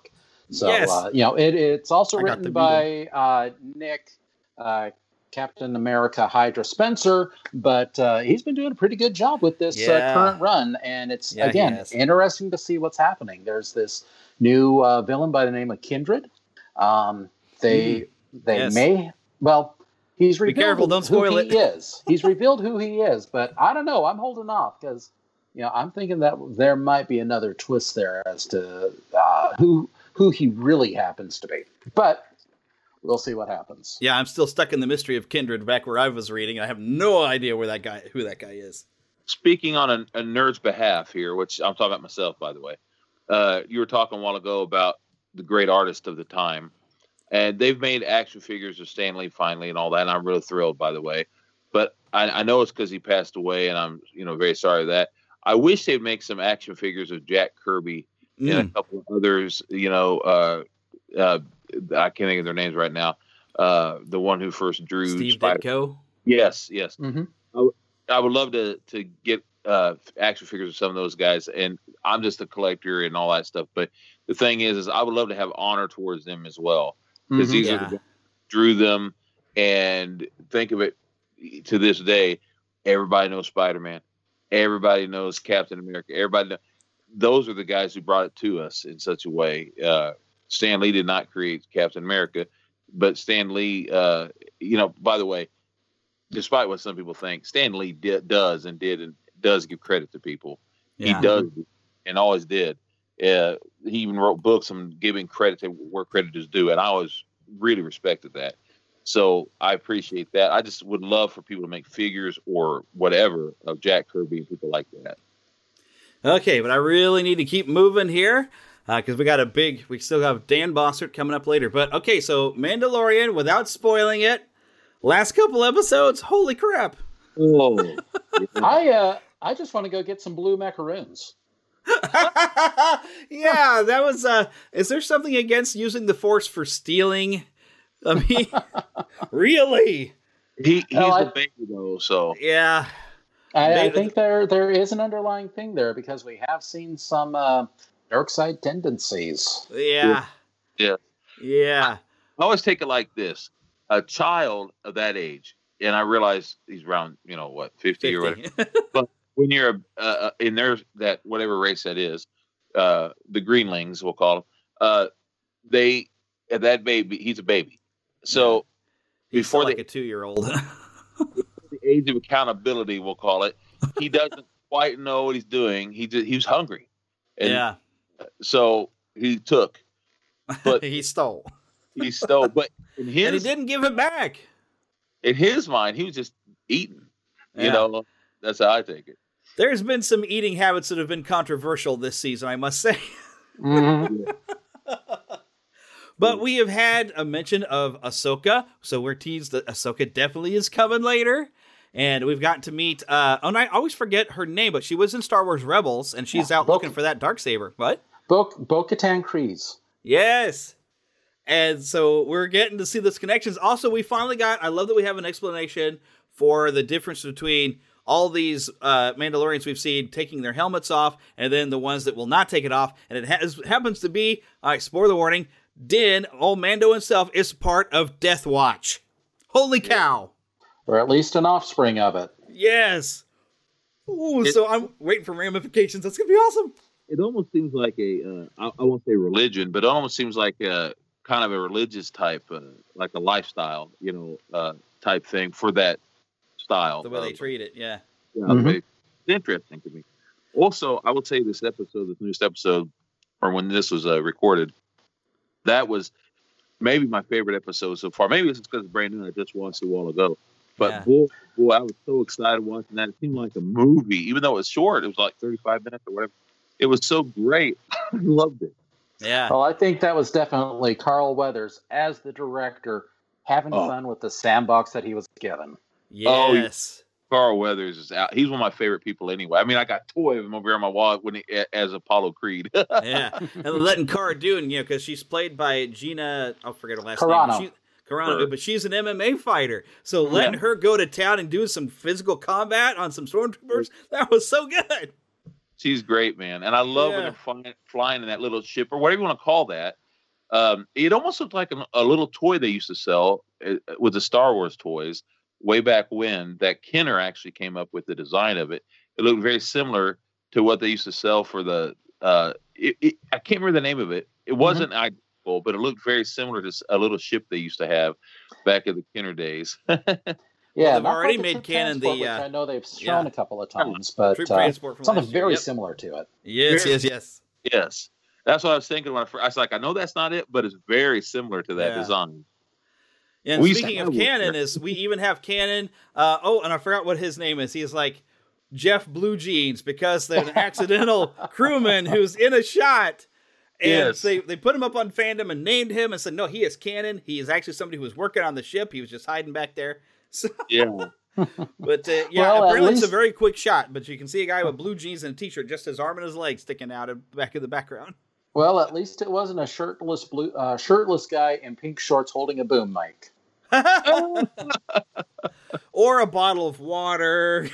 So, yes. uh, you know, it, it's also I written by uh, Nick, uh, Captain America Hydra Spencer, but uh, he's been doing a pretty good job with this Yeah. uh, current run. And it's, Yeah, he again, has. interesting to see what's happening. There's this new uh, villain by the name of Kindred. Um, they Mm. they Yes. may, well, he's revealed careful, don't who spoil he it. is. He's revealed who he is, but I don't know. I'm holding off because, you know, I'm thinking that there might be another twist there as to uh, who who he really happens to be. But we'll see what happens. Yeah, I'm still stuck in the mystery of Kindred back where I was reading. I have no idea where that guy, who that guy is. Speaking on a, a nerd's behalf here, which I'm talking about myself, by the way. Uh, you were talking a while ago about the great artist of the time. And they've made action figures of Stan Lee finally and all that. And I'm really thrilled, by the way. But I, I know it's because he passed away, and I'm you know very sorry for that. I wish they'd make some action figures of Jack Kirby Mm. and a couple of others. You know, uh, uh, I can't think of their names right now. Uh, the one who first drew Steve Spider- Ditko. Yes, yes. Mm-hmm. I, w- I would love to to get uh, action figures of some of those guys, and I'm just a collector and all that stuff. But the thing is, is I would love to have honor towards them as well, because Mhm. these Yeah. are the guys who drew them. And think of it, to this day, everybody knows Spider-Man, everybody knows Captain America, everybody knows. Those are the guys who brought it to us in such a way. Uh, Stan Lee did not create Captain America, but Stan Lee, uh, you know, by the way, despite what some people think, Stan Lee di- does and did and does give credit to people. Yeah. He does and always did. Uh, he even wrote books on giving credit to where credit is due, and I always really respected that. So I appreciate that. I just would love for people to make figures or whatever of Jack Kirby and people like that. Okay, but I really need to keep moving here because uh, we got a big, we still have Dan Bossert coming up later. But okay, so Mandalorian, without spoiling it, last couple episodes, holy crap. Oh, I uh, I just want to go get some blue macaroons. Yeah, that was, uh, is there something against using the Force for stealing? I mean, really? He, he's Well, I- a baby though, so Yeah. I, I They- think there there is an underlying thing there because we have seen some uh, dark side tendencies. Yeah. yeah. Yeah. I always take it like this: a child of that age, and I realize he's around, you know, what, fifty, or whatever. But when you're uh, in there, that whatever race that is, uh, the Greenlings, we'll call them, uh, they that baby, he's a baby. So He's before like the a two-year-old. the age of accountability, we'll call it, he doesn't quite know what he's doing. He just, he was hungry, and Yeah. so he took, but he stole. he stole. But in his, And he didn't give it back. in his mind, he was just eating. You Yeah. know, that's how I take it. There's been some eating habits that have been controversial this season, I must say. Mm-hmm. But we have had a mention of Ahsoka, so we're teased that Ahsoka definitely is coming later. And we've gotten to meet, uh, oh, and I always forget her name, but she was in Star Wars Rebels, and she's Yeah, out Bo- looking for that Darksaber. What? Bo- Bo-Katan Kryze. Yes. And so we're getting to see those connections. Also, we finally got, I love that we have an explanation for the difference between all these uh, Mandalorians we've seen taking their helmets off and then the ones that will not take it off. And it has, happens to be, all right, spoiler warning, Din, old Mando himself, is part of Death Watch. Holy cow. Or at least an offspring of it. Yes. Ooh, It- so I'm waiting for ramifications. That's going to be awesome. It almost seems like a, uh, I, I won't say religion, but it almost seems like a kind of a religious type, uh, like a lifestyle, you know, uh, type thing for that style. The way they of- treat it, yeah. Yeah, Mhm. it's interesting to me. Also, I would say this episode, this newest episode, or when this was uh, recorded, that was maybe my favorite episode so far. Maybe it's because it's brand new. I just watched it a while ago. But Yeah. boy, boy, I was so excited watching that. It seemed like a movie, even though it was short. It was like thirty-five minutes or whatever. It was so great. I loved it. Yeah. Well, I think that was definitely Carl Weathers as the director having Oh. fun with the sandbox that he was given. Yes. Carl Weathers is out. He's one of my favorite people anyway. I mean, I got a toy of him over here on my wall when he, as Apollo Creed. Yeah, and letting Cara Dune, you know, because she's played by Gina, I'll forget her last Carano. name. She, Carano, Her. but she's an M M A fighter. So letting her go to town and do some physical combat on some stormtroopers, that was so good. She's great, man. And I love when Yeah. they're flying, flying in that little ship or whatever you want to call that. Um, it almost looked like a, a little toy they used to sell uh, with the Star Wars toys way back when. That Kenner actually came up with the design of it. It looked very similar to what they used to sell for the. Uh, it, it, I can't remember the name of it. It wasn't mm-hmm. identical, but it looked very similar to a little ship they used to have back in the Kenner days. Yeah, well, they've already made canon the. Uh, which I know they've shown yeah. a couple of times, but uh, something very yep. similar to it. Yes, very, yes, yes, yes. That's what I was thinking when I, first, I was like, I know that's not it, but it's very similar to that yeah. design. And we speaking of canon, is we even have canon. Uh, oh, and I forgot what his name is. He's like Jeff Blue Jeans because there's an accidental crewman who's in a shot. And yes. they, they put him up on fandom and named him and said, no, he is canon. He is actually somebody who was working on the ship. He was just hiding back there. So, yeah. But uh, yeah, well, apparently least... it's a very quick shot. But you can see a guy with blue jeans and a t-shirt, just his arm and his leg sticking out of back of the background. Well, at least it wasn't a shirtless blue uh, shirtless guy in pink shorts holding a boom mic. Or a bottle of water.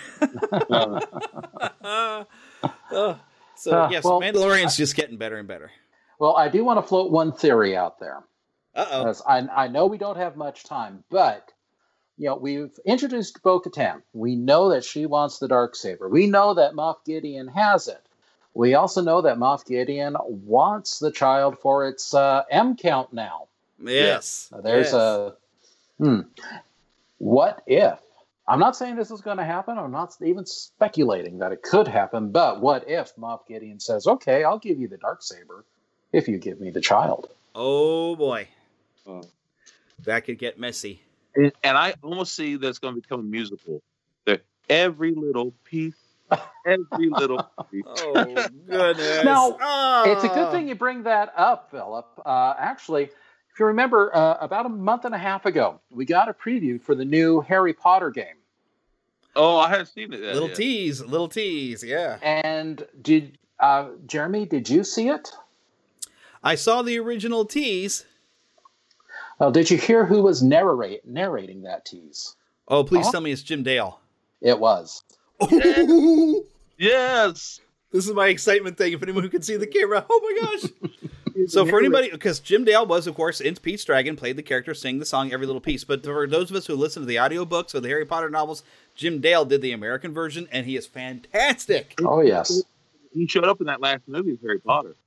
uh, so, uh, yes, well, Mandalorian's I, just getting better and better. Well, I do want to float one theory out there. Uh-oh. I, I know we don't have much time, but you know, we've introduced Bo-Katan. We know that she wants the Darksaber. We know that Moff Gideon has it. We also know that Moff Gideon wants the child for its uh, M count now. Yes. So there's yes. a... Hmm. What if? I'm not saying this is going to happen. I'm not even speculating that it could happen. But what if Moff Gideon says, okay, I'll give you the Darksaber if you give me the child? Oh, boy. Oh. That could get messy. And, and I almost see that's going to become a musical. That every little piece, every little piece. Oh, goodness. Now, oh. It's a good thing you bring that up, Philip. Uh, actually, if you remember, uh, about a month and a half ago, we got a preview for the new Harry Potter game. Oh, I haven't seen it yet. Little yet. tease, little tease, yeah. And did uh, Jeremy, did you see it? I saw the original tease. Well, did you hear who was narrate, narrating that tease? Oh, please oh. tell me it's Jim Dale. It was. Oh. Yes. This is my excitement thing. If anyone who can see the camera. Oh, my gosh. So for anybody, because Jim Dale was, of course, in Pete's Dragon, played the character, sang the song, every little piece. But for those of us who listen to the audiobooks or the Harry Potter novels, Jim Dale did the American version, and he is fantastic. Oh, yes. He showed up in that last movie of Harry Potter.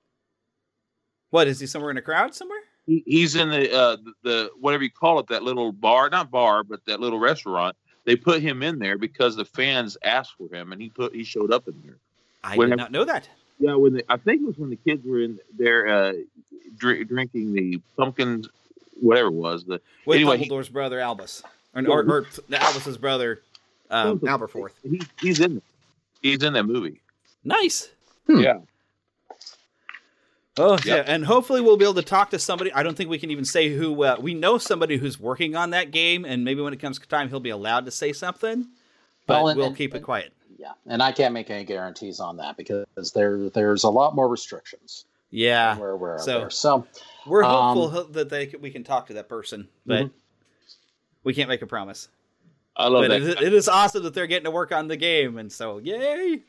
What, is he somewhere in a crowd somewhere? He, he's in the, uh, the, the, whatever you call it, that little bar, not bar, but that little restaurant. They put him in there because the fans asked for him, and he put he showed up in there. I when did not know that. Yeah, when the, I think it was when the kids were in there uh, drink, drinking the pumpkins, whatever it was. The, With anyway, Dumbledore's he, brother, Albus. Or, or, or Albus's brother, um, Aberforth. He, he's in He's in that movie. Nice. Hmm. Yeah. Oh, yep. yeah, and hopefully we'll be able to talk to somebody. I don't think we can even say who. Uh, we know somebody who's working on that game, and maybe when it comes to time, he'll be allowed to say something, but well, and, we'll keep and, it quiet. Yeah, and I can't make any guarantees on that because there there's a lot more restrictions. Yeah, where we're so, there. So we're hopeful um, that they we can talk to that person, but mm-hmm. we can't make a promise. I love but that. It, it is awesome that they're getting to work on the game, and so yay!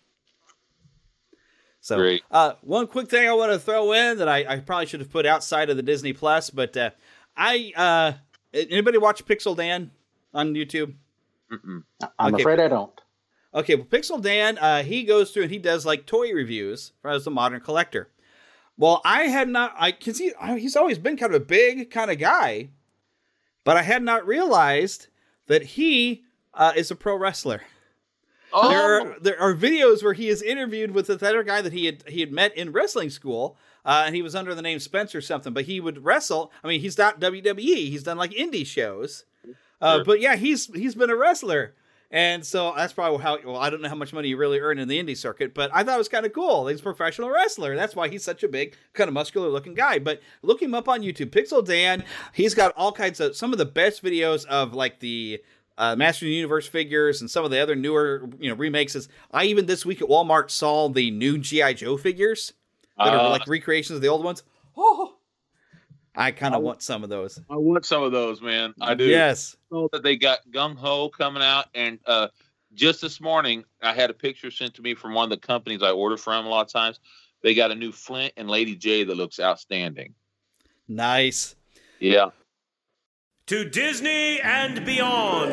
So, Great. Uh, one quick thing I want to throw in that I, I probably should have put outside of the Disney Plus, but uh, I uh, anybody watch Pixel Dan on YouTube? Mm-mm. I'm okay. afraid I don't. Okay, well, Pixel Dan, uh, he goes through and he does like toy reviews as a modern collector. Well, I had not, I can see he's always been kind of a big kind of guy, but I had not realized that he uh, is a pro wrestler. Oh. There are there are videos where he is interviewed with this other guy that he had he had met in wrestling school, uh, and he was under the name Spencer something. But he would wrestle. I mean, he's not W W E. He's done like indie shows. Uh, sure. But yeah, he's he's been a wrestler, and so that's probably how. Well, I don't know how much money he really earned in the indie circuit, but I thought it was kind of cool. He's a professional wrestler. That's why he's such a big, kind of muscular looking guy. But look him up on YouTube, Pixel Dan. He's got all kinds of some of the best videos of like the. Uh, Master of the Universe figures and some of the other newer, you know, remakes. I even this week at Walmart saw the new G I. Joe figures that uh, are like recreations of the old ones. Oh, I kind of want some of those. I want some of those, man. I do. Yes. I know that they got Gung Ho coming out, and uh, just this morning I had a picture sent to me from one of the companies I order from. A lot of times they got a new Flint and Lady J that looks outstanding. Nice. Yeah. To Disney and beyond.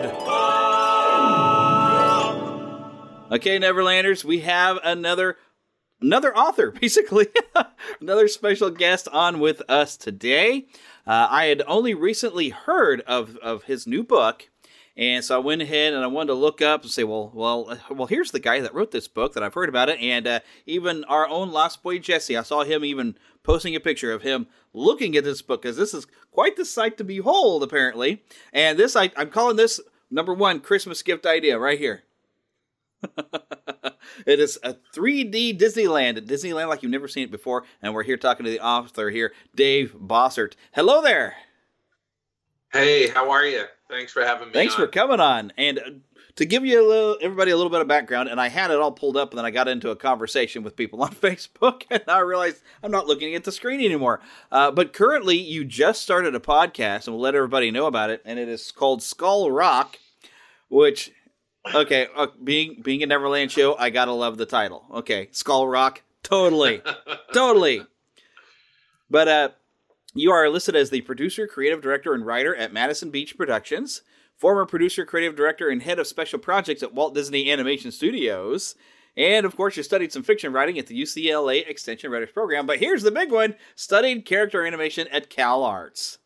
Okay, Neverlanders, we have another another author, basically. Another special guest on with us today. Uh, I had only recently heard of, of his new book, and so I went ahead and I wanted to look up and say, well, well, well, here's the guy that wrote this book that I've heard about it, and uh, even our own Lost Boy Jesse, I saw him even posting a picture of him looking at this book, because this is quite the sight to behold, apparently. And this, I, I'm calling this, number one, Christmas gift idea right here. It is a three D Disneyland, at Disneyland like you've never seen it before, and we're here talking to the author here, Dave Bossert. Hello there. Hey, how are you? Thanks for having me Thanks on. for coming on. And uh, to give you a little, everybody a little bit of background, and I had it all pulled up, and then I got into a conversation with people on Facebook, and I realized I'm not looking at the screen anymore. Uh, but currently, you just started a podcast, and we'll let everybody know about it, and it is called Skull Rock, which... Okay, uh, being being a Neverland show, I gotta love the title. Okay, Skull Rock, totally, totally. But uh, you are listed as the producer, creative director, and writer at Madison Beach Productions, former producer, creative director, and head of special projects at Walt Disney Animation Studios, and of course, you studied some fiction writing at the U C L A Extension Writers Program. But here's the big one: studied character animation at Cal Arts.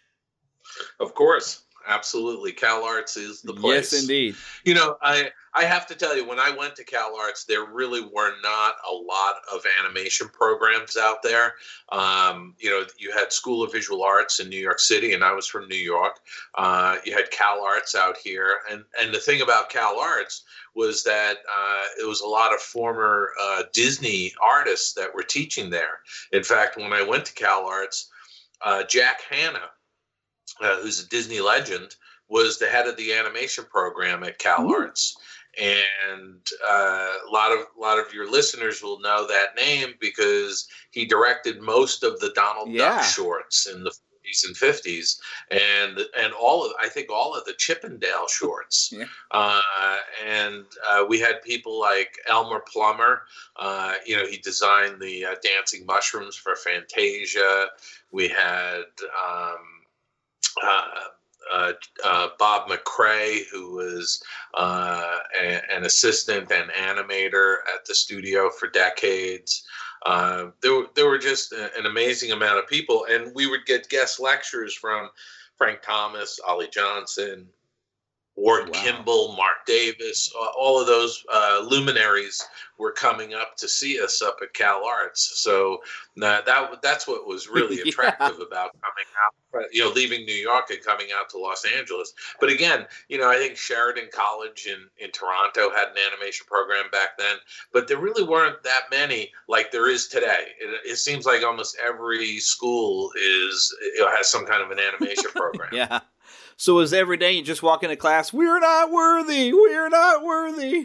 Of course. Absolutely. Cal Arts is the place. Yes, indeed. You know, I, I have to tell you, when I went to Cal Arts, there really were not a lot of animation programs out there. Um, you know, you had School of Visual Arts in New York City, and I was from New York. Uh, you had Cal Arts out here. And, and the thing about Cal Arts was that uh, it was a lot of former uh, Disney artists that were teaching there. In fact, when I went to Cal Arts, uh, Jack Hanna, Uh, who's a Disney legend, was the head of the animation program at Cal Ooh. Arts. And uh, a lot of a lot of your listeners will know that name because he directed most of the Donald yeah. Duck shorts in the forties and fifties, and and all of I think all of the Chippendale shorts. yeah. uh, and uh, we had people like Elmer Plummer. Uh, you know, he designed the uh, dancing mushrooms for Fantasia. We had um, Uh, uh, uh, Bob McCrae, who was uh, a, an assistant and animator at the studio for decades. Uh, there, were, there were just a, an amazing amount of people, and we would get guest lectures from Frank Thomas, Ollie Johnson, Ward wow. Kimball, Mark Davis. Uh, all of those uh, luminaries were coming up to see us up at Cal Arts. So uh, that that's what was really attractive yeah. about coming out, you know, leaving New York and coming out to Los Angeles. But again, you know, I think Sheridan College in, in Toronto had an animation program back then, but there really weren't that many like there is today. It, it seems like almost every school is you know, has some kind of an animation program. yeah. So is every day you just walk into class, we're not worthy, we're not worthy.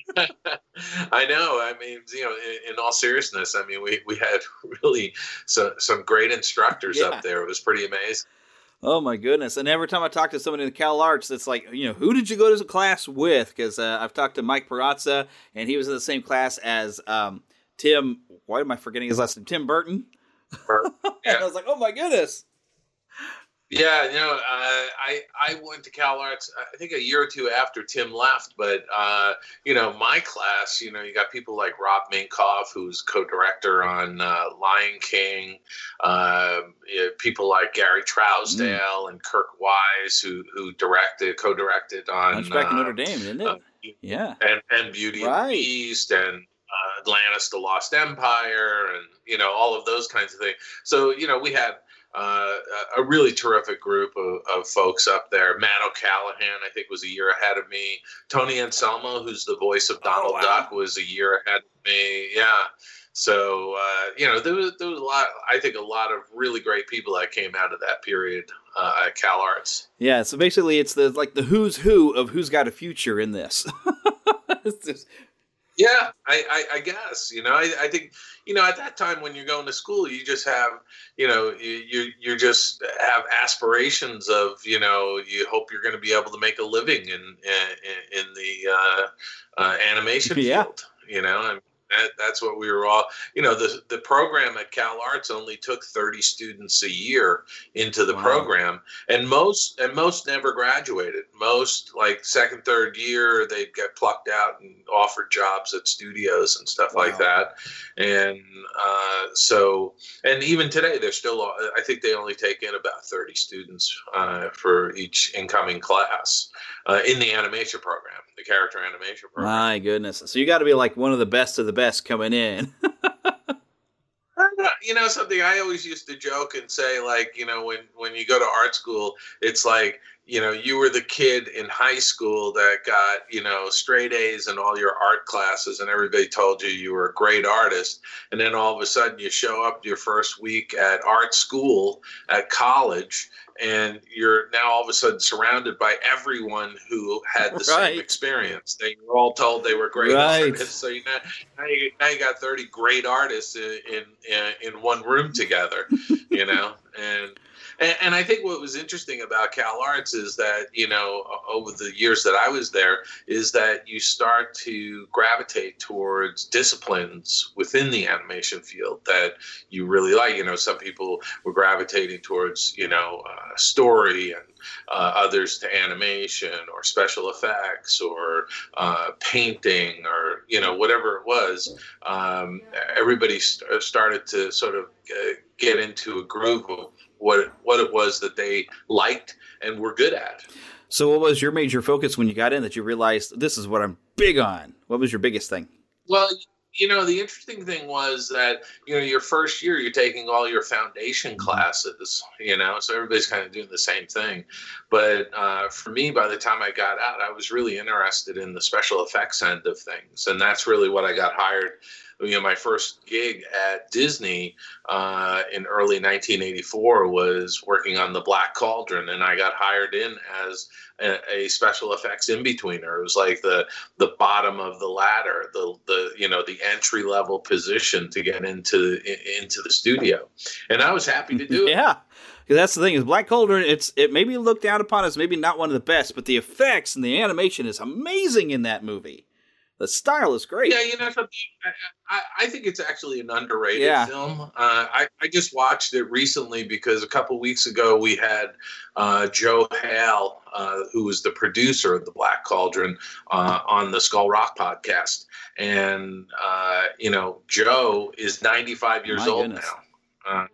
I know. I mean, you know, in, in all seriousness, I mean, we, we had really some, some great instructors yeah. up there. It was pretty amazing. Oh, my goodness. And every time I talk to somebody in the Cal Arts, it's like, you know, who did you go to class with? Because uh, I've talked to Mike Perazza, and he was in the same class as um, Tim, why am I forgetting his last name? Tim Burton. Burton. Yeah. And I was like, oh, my goodness. Yeah, you know, uh, I I went to Cal Arts, I think a year or two after Tim left, but, uh, you know, my class, you know, you got people like Rob Minkoff, who's co-director on uh, Lion King, uh, you know, people like Gary Trousdale mm. and Kirk Wise, who who directed, co-directed on Hunchback of uh, Notre Dame, isn't it? Uh, yeah. And, and Beauty right. and the Beast and uh, Atlantis, The Lost Empire, and, you know, all of those kinds of things. So, you know, we had Uh, a really terrific group of, of folks up there. Matt O'Callahan, I think, was a year ahead of me. Tony Anselmo, who's the voice of Donald oh, wow. Duck, was a year ahead of me. Yeah. So, uh, you know, there was, there was a lot, I think, a lot of really great people that came out of that period uh, at Cal Arts. Yeah. So basically, it's the like the who's who of who's got a future in this. It's just... Yeah, I, I, I guess, you know, I, I think, you know, at that time when you're going to school, you just have, you know, you, you, you just have aspirations of, you know, you hope you're going to be able to make a living in, in, in the uh, uh, animation yeah. field, you know, and, That, that's what we were all, you know, the the program at Cal Arts only took thirty students a year into the wow. program, and most and most never graduated. Most, like second, third year, they'd get plucked out and offered jobs at studios and stuff wow. like that. And uh, so, and even today, they're still, I think they only take in about thirty students uh, for each incoming class uh, in the animation program, the character animation program. My goodness. So you got to be like one of the best of the best coming in. You know, something I always used to joke and say, like, you know, when, when you go to art school, it's like, you know, you were the kid in high school that got, you know, straight A's in all your art classes and everybody told you you were a great artist. And then all of a sudden you show up your first week at art school at college and you're now all of a sudden surrounded by everyone who had the right. same experience. They were all told they were great right. artists. So you know, now, you, now you got thirty great artists in, in, in one room together, you know, and And, and I think what was interesting about Cal Arts is that, you know, over the years that I was there, is that you start to gravitate towards disciplines within the animation field that you really like. You know, some people were gravitating towards, you know, uh, story and uh, others to animation or special effects or uh, painting or, you know, whatever it was. Um, everybody st- started to sort of uh, get into a groove of what what it was that they liked and were good at. So what was your major focus when you got in that you realized this is what I'm big on? What was your biggest thing? Well, you know, the interesting thing was that, you know, your first year, you're taking all your foundation classes, you know, so everybody's kind of doing the same thing. But uh, for me, by the time I got out, I was really interested in the special effects end of things. And that's really what I got hired. You know, my first gig at Disney uh, in early nineteen eighty-four was working on The Black Cauldron, and I got hired in as a, a special effects in-betweener. It was like the the bottom of the ladder, the the you know the entry level position to get into into the studio, and I was happy to do it. Yeah. That's the thing is Black Cauldron. It's it maybe looked down upon as maybe not one of the best, but the effects and the animation is amazing in that movie. The style is great. Yeah, you know something. I, I think it's actually an underrated yeah. film. Uh, I, I just watched it recently because a couple weeks ago we had uh, Joe Hale, uh, who was the producer of The Black Cauldron, uh, on the Skull Rock podcast. And, uh, you know, Joe is ninety-five years My old goodness. now. Uh,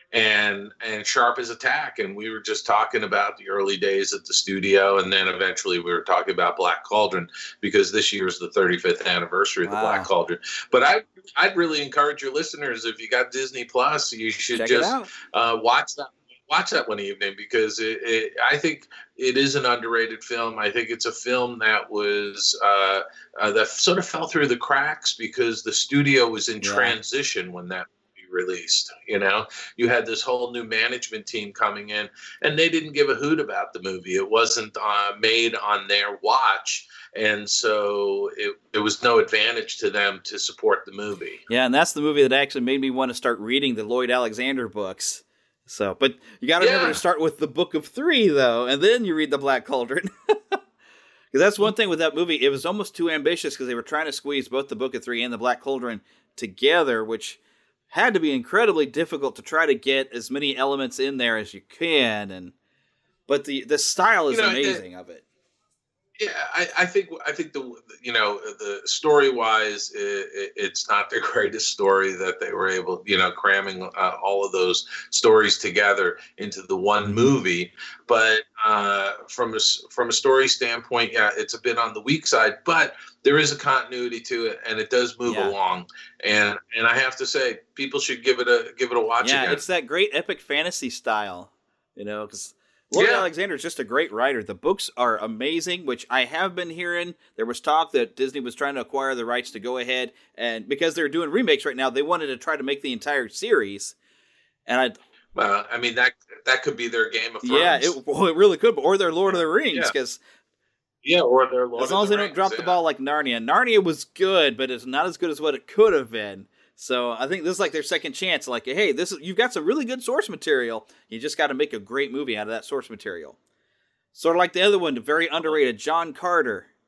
and and sharp as a tack. And we were just talking about the early days at the studio, and then eventually we were talking about Black Cauldron because this year is the thirty-fifth anniversary of wow. the Black Cauldron. But I I'd really encourage your listeners, if you got Disney Plus, you should Check just uh, watch that. Watch that one evening because it, it, I think it is an underrated film. I think it's a film that was uh, uh, that sort of fell through the cracks because the studio was in yeah. transition when that released. You know, you had this whole new management team coming in and they didn't give a hoot about the movie. It wasn't uh, made on their watch, and so it, it was no advantage to them to support the movie. Yeah, and that's the movie that actually made me want to start reading the Lloyd Alexander books. So, but you got to yeah. remember to start with the Book of Three, though, and then you read the Black Cauldron. Because that's one thing with that movie. It was almost too ambitious because they were trying to squeeze both the Book of Three and the Black Cauldron together, which had to be incredibly difficult to try to get as many elements in there as you can. And but the the style is you know, amazing it, of it. Yeah, I, I think I think the you know the story wise, it, it's not the greatest story that they were able you know cramming uh, all of those stories together into the one movie. But uh, from a from a story standpoint, yeah, it's a bit on the weak side, but there is a continuity to it, and it does move yeah. along. And and I have to say, people should give it a give it a watch. Yeah, again. It's that great epic fantasy style, you know, because Lloyd yeah. Alexander is just a great writer. The books are amazing, which I have been hearing. There was talk that Disney was trying to acquire the rights to go ahead, and because they're doing remakes right now, they wanted to try to make the entire series. And I, well, I mean that that could be their Game of Thrones. Yeah, it, well, it really could, or their Lord of the Rings, because yeah. yeah, or their Lord as long of as the they Rings, don't drop yeah. the ball like Narnia. Narnia was good, but it's not as good as what it could have been. So I think this is like their second chance. Like, hey, this is you've got some really good source material. You just got to make a great movie out of that source material. Sort of like the other one, the very underrated John Carter.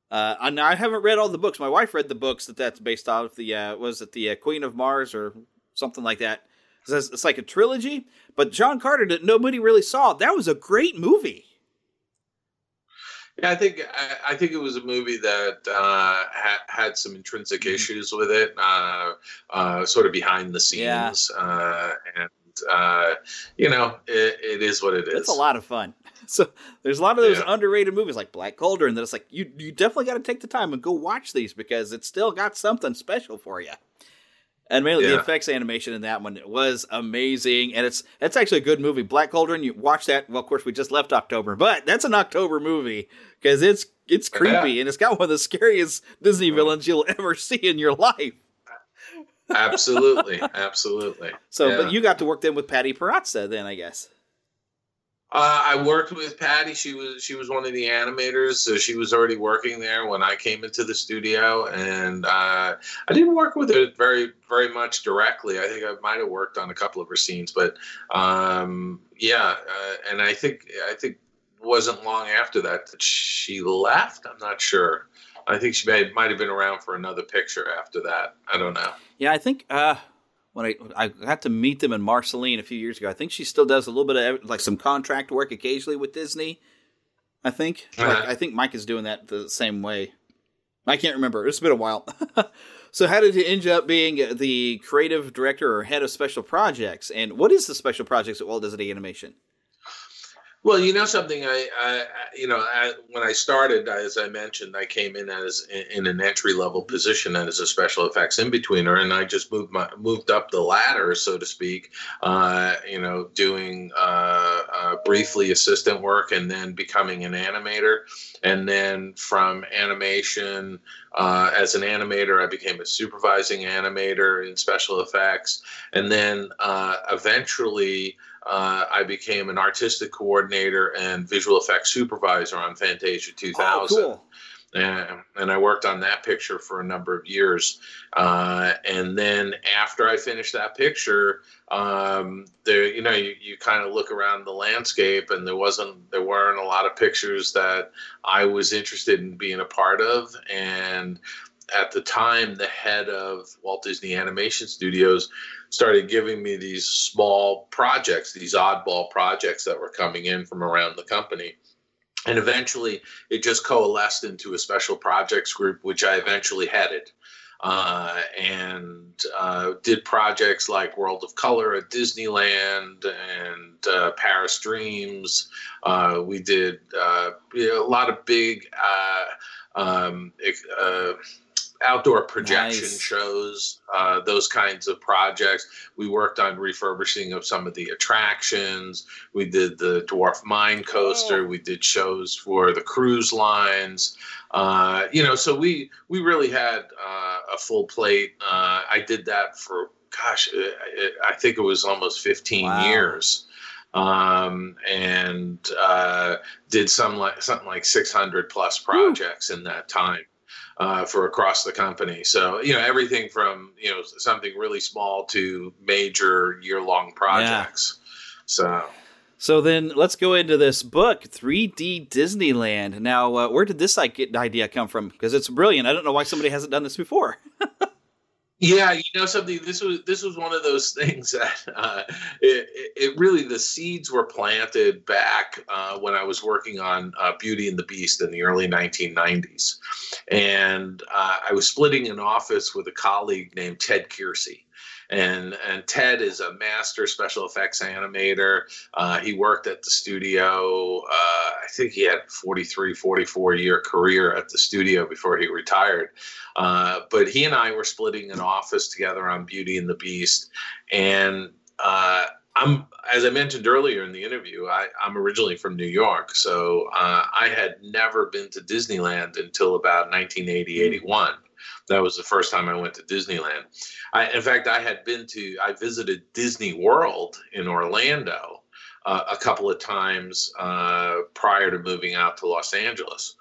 Uh, and I haven't read all the books. My wife read the books that that's based off of the, uh, was it the uh, Queen of Mars or something like that? It's, it's like a trilogy, but John Carter that nobody really saw. That was a great movie. Yeah, I think I, I think it was a movie that uh, ha- had some intrinsic mm-hmm. issues with it, uh, uh, sort of behind the scenes, yeah. uh, and uh, you know, it, it is what it is. It's a lot of fun. So there's a lot of those yeah. underrated movies like Black Cauldron that it's like you you definitely got to take the time and go watch these because it's still got something special for you. And mainly yeah. the effects animation in that one was amazing, and it's it's actually a good movie. Black Cauldron, you watch that. Well, of course, we just left October, but that's an October movie because it's it's creepy yeah. and it's got one of the scariest Disney villains you'll ever see in your life. Absolutely, absolutely. So, yeah. but you got to work then with Patty Perazza, then I guess. Uh, I worked with Patty. She was she was one of the animators, so she was already working there when I came into the studio, and uh, I didn't work with her very very much directly. I think I might have worked on a couple of her scenes, but um, yeah, uh, and I think I think it wasn't long after that that she left. I'm not sure. I think she may, might have been around for another picture after that. I don't know. Yeah, I think. Uh... When I I got to meet them in Marceline a few years ago, I think she still does a little bit of like some contract work occasionally with Disney. I think uh-huh. like, I think Mike is doing that the same way. I can't remember. It's been a while. So how did you end up being the creative director or head of special projects? And what is the special projects at Walt Disney Animation? Well, you know something, I, I you know, I, when I started, as I mentioned, I came in as in an entry level position as a special effects in betweener, and I just moved my moved up the ladder, so to speak. Uh, you know, doing uh, uh, briefly assistant work, and then becoming an animator, and then from animation uh, as an animator, I became a supervising animator in special effects, and then uh, eventually. Uh, I became an artistic coordinator and visual effects supervisor on Fantasia two thousand. Oh, cool. And, and I worked on that picture for a number of years. Uh, and then after I finished that picture, um, there, you know, you, you kind of look around the landscape, and there wasn't, there weren't a lot of pictures that I was interested in being a part of. And at the time, the head of Walt Disney Animation Studios started giving me these small projects, these oddball projects that were coming in from around the company. And eventually it just coalesced into a special projects group, which I eventually headed. Uh, and uh, did projects like World of Color at Disneyland and uh, Paris Dreams. Uh, we did uh, you know, a lot of big uh, um, uh, outdoor projection nice. shows, uh, those kinds of projects. We worked on refurbishing of some of the attractions. We did the Dwarf Mine Coaster. Oh. We did shows for the cruise lines. Uh, you know, so we we really had uh, a full plate. Uh, I did that for, gosh, it, it, I think it was almost fifteen wow. years. Um, and uh, did some like something like six hundred plus projects Woo. in that time. Uh, for across the company. So, you know, everything from, you know, something really small to major year-long projects. Yeah. So so then let's go into this book, three D Disneyland. Now, uh, where did this like, idea come from? Because it's brilliant. I don't know why somebody hasn't done this before. Yeah, you know something. This was this was one of those things that uh, it, it really the seeds were planted back uh, when I was working on uh, Beauty and the Beast in the early nineteen nineties, and uh, I was splitting an office with a colleague named Ted Kiersey. And and Ted is a master special effects animator. Uh, he worked at the studio. Uh, I think he had forty-three, forty-four year career at the studio before he retired. Uh, but he and I were splitting an office together on Beauty and the Beast. And uh, I'm, as I mentioned earlier in the interview, I, I'm originally from New York. So uh, I had never been to Disneyland until about nineteen eighty, eighty-one. That was the first time I went to Disneyland. I, in fact, I had been to, I visited Disney World in Orlando uh, a couple of times uh, prior to moving out to Los Angeles.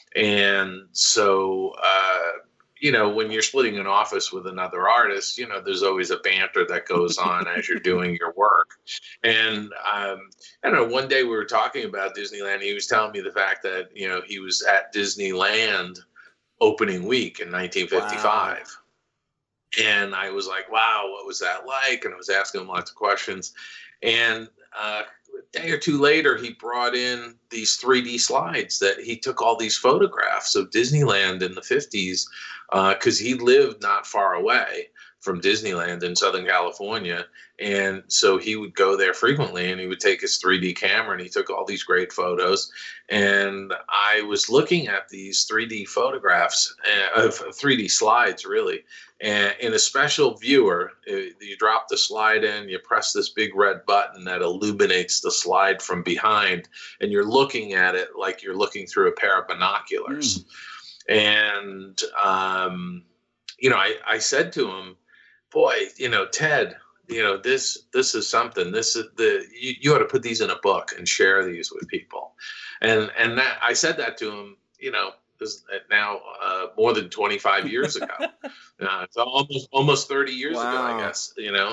And so, uh, you know, when you're splitting an office with another artist, you know, there's always a banter that goes on as you're doing your work. And um, I don't know, one day we were talking about Disneyland. He was telling me the fact that, you know, he was at Disneyland opening week in nineteen fifty-five. Wow. And I was like, wow, what was that like? And I was asking him lots of questions. And uh, a day or two later, he brought in these three D slides that he took all these photographs of Disneyland in the fifties because uh, he lived not far away from Disneyland in Southern California. And so he would go there frequently, and he would take his three D camera, and he took all these great photos. And I was looking at these three D photographs, uh, of three D slides, really. And in a special viewer, you drop the slide in, you press this big red button that illuminates the slide from behind, and you're looking at it like you're looking through a pair of binoculars. Mm. And, um, you know, I, I said to him, boy, you know, Ted, you know, this this is something. This is the you, you ought to put these in a book and share these with people. And and that I said that to him, you know, this is now uh, more than twenty-five years ago. uh, it's almost almost thirty years wow. ago, I guess. You know,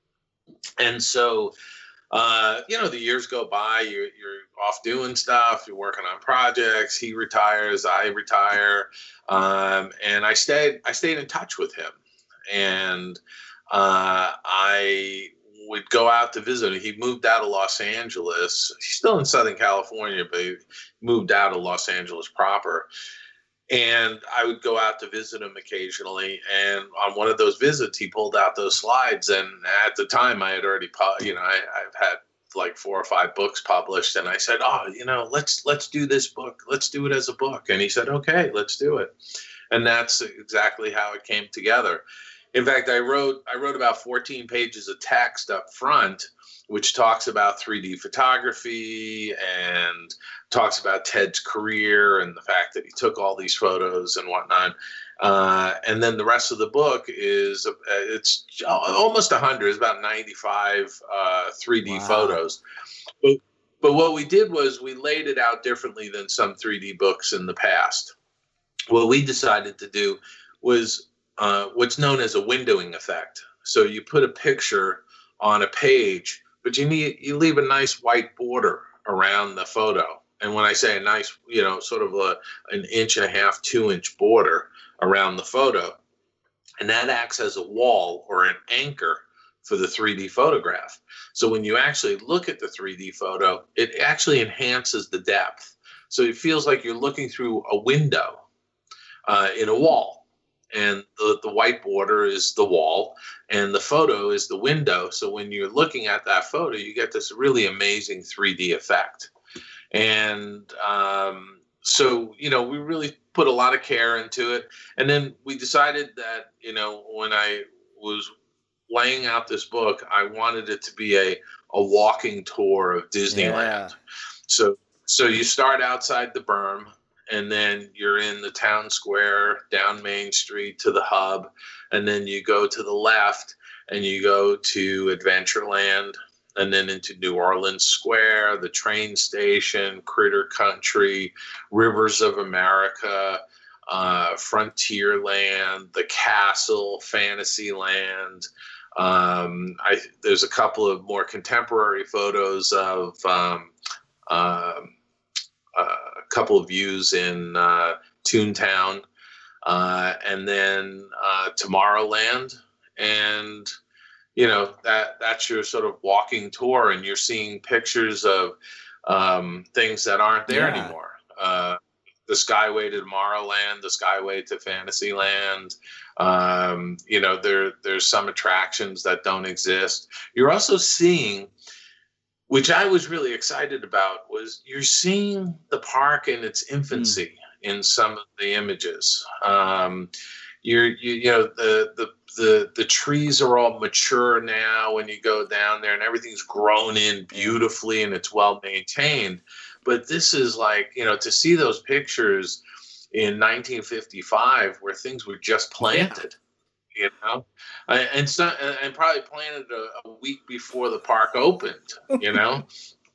and so uh, you know, the years go by. You're you're off doing stuff. You're working on projects. He retires. I retire. Um, and I stayed I stayed in touch with him. And uh, I would go out to visit him. He moved out of Los Angeles. He's still in Southern California, but he moved out of Los Angeles proper. And I would go out to visit him occasionally. And on one of those visits, he pulled out those slides. And at the time, I had already, you know, I, I've had like four or five books published. And I said, oh, you know, let's let's do this book. Let's do it as a book. And he said, okay, let's do it. And that's exactly how it came together. In fact, I wrote I wrote about fourteen pages of text up front, which talks about three D photography and talks about Ted's career and the fact that he took all these photos and whatnot. Uh, and then the rest of the book is uh, it's almost one hundred. It's about ninety-five uh, three D wow. photos. But, but what we did was we laid it out differently than some three D books in the past. What we decided to do was Uh, what's known as a windowing effect. So you put a picture on a page, but you need you leave a nice white border around the photo. And when I say a nice, you know, sort of a, an inch and a half, two inch border around the photo, and that acts as a wall or an anchor for the three D photograph. So when you actually look at the three D photo, it actually enhances the depth. So it feels like you're looking through a window uh, in a wall. And the, the white border is the wall, and the photo is the window. So when you're looking at that photo, you get this really amazing three D effect. And um, so, you know, we really put a lot of care into it. And then we decided that, you know, when I was laying out this book, I wanted it to be a, a walking tour of Disneyland. Yeah. So, so you start outside the berm, and then you're in the town square, down Main Street to the hub, and then you go to the left and you go to Adventureland, and then into New Orleans Square, the train station, Critter Country, Rivers of America, uh, Frontierland, the castle, Fantasyland. Um, I, there's a couple of more contemporary photos of um, um, uh, a couple of views in uh, Toontown, uh, and then uh, Tomorrowland. And, you know, that that's your sort of walking tour, and you're seeing pictures of um, things that aren't there yeah. anymore. Uh, the Skyway to Tomorrowland, the Skyway to Fantasyland. Um, you know, there there's some attractions that don't exist. You're also seeing, which I was really excited about, was you're seeing the park in its infancy mm. in some of the images. Um, you're, you, you know, the, the, the, the trees are all mature now when you go down there, and everything's grown in beautifully and it's well maintained. But this is like, you know, to see those pictures in nineteen fifty-five where things were just planted. Yeah. You know, and so, and probably planted a, a week before the park opened. You know,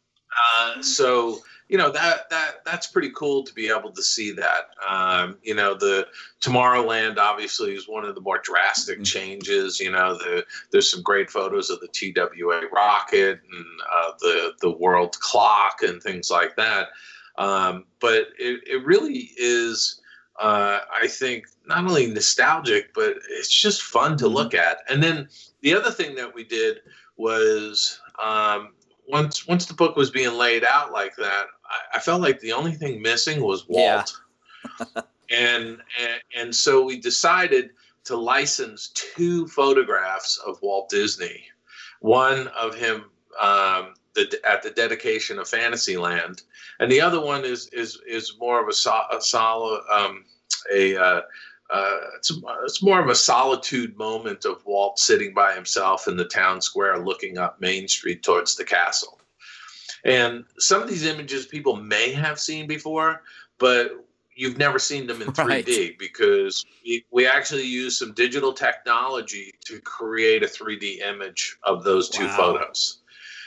uh, so you know that that that's pretty cool to be able to see that. Um, you know, the Tomorrowland obviously is one of the more drastic changes. You know, the there's some great photos of the T W A rocket and uh, the the world clock and things like that. Um, but it it really is. uh, I think, not only nostalgic, but it's just fun to look at. And then the other thing that we did was um, once once the book was being laid out like that, I, I felt like the only thing missing was Walt. Yeah. and, and and so we decided to license two photographs of Walt Disney. One of him um, the, at the dedication of Fantasyland, and the other one is is is more of a, so, a solid um, a uh, uh, it's it's more of a solitude moment of Walt sitting by himself in the town square, looking up Main Street towards the castle. And some of these images people may have seen before, but you've never seen them in three D right. because we, we actually use some digital technology to create a three D image of those two wow. photos.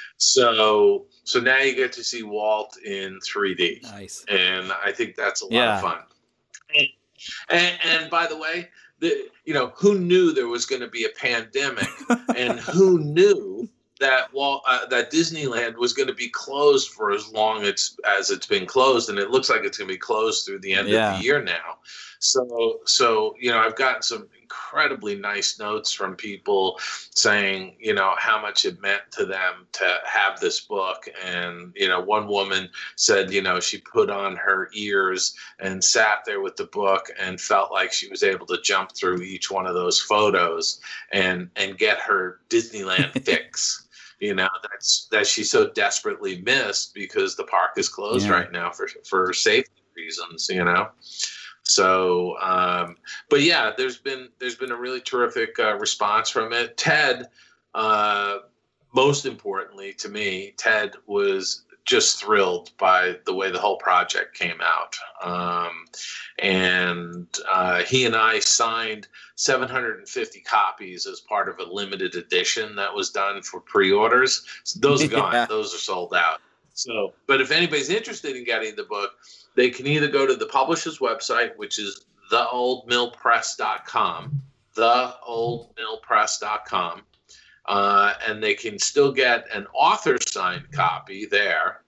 So so now you get to see Walt in three D. Nice. And I think that's a lot yeah. of fun. And, and, and by the way, the, you know, who knew there was going to be a pandemic and who knew that Walt, uh, that Disneyland was going to be closed for as long it's, as it's been closed, and it looks like it's going to be closed through the end yeah. of the year now. So, so you know, I've gotten some incredibly nice notes from people saying, you know, how much it meant to them to have this book. And, you know, one woman said, you know, she put on her ears and sat there with the book and felt like she was able to jump through each one of those photos and, and get her Disneyland fix. You know, that's that she so desperately missed because the park is closed yeah. right now for for safety reasons, you know. So, um, but yeah, there's been there's been a really terrific uh, response from it. Ted, uh, most importantly to me, Ted was just thrilled by the way the whole project came out. Um, and uh, he and I signed seven hundred fifty copies as part of a limited edition that was done for pre-orders. So those are gone. Yeah. Those are sold out. So, but if anybody's interested in getting the book, they can either go to the publisher's website, which is the old mill press dot com, the old mill press dot com. Uh, and they can still get an author-signed copy there.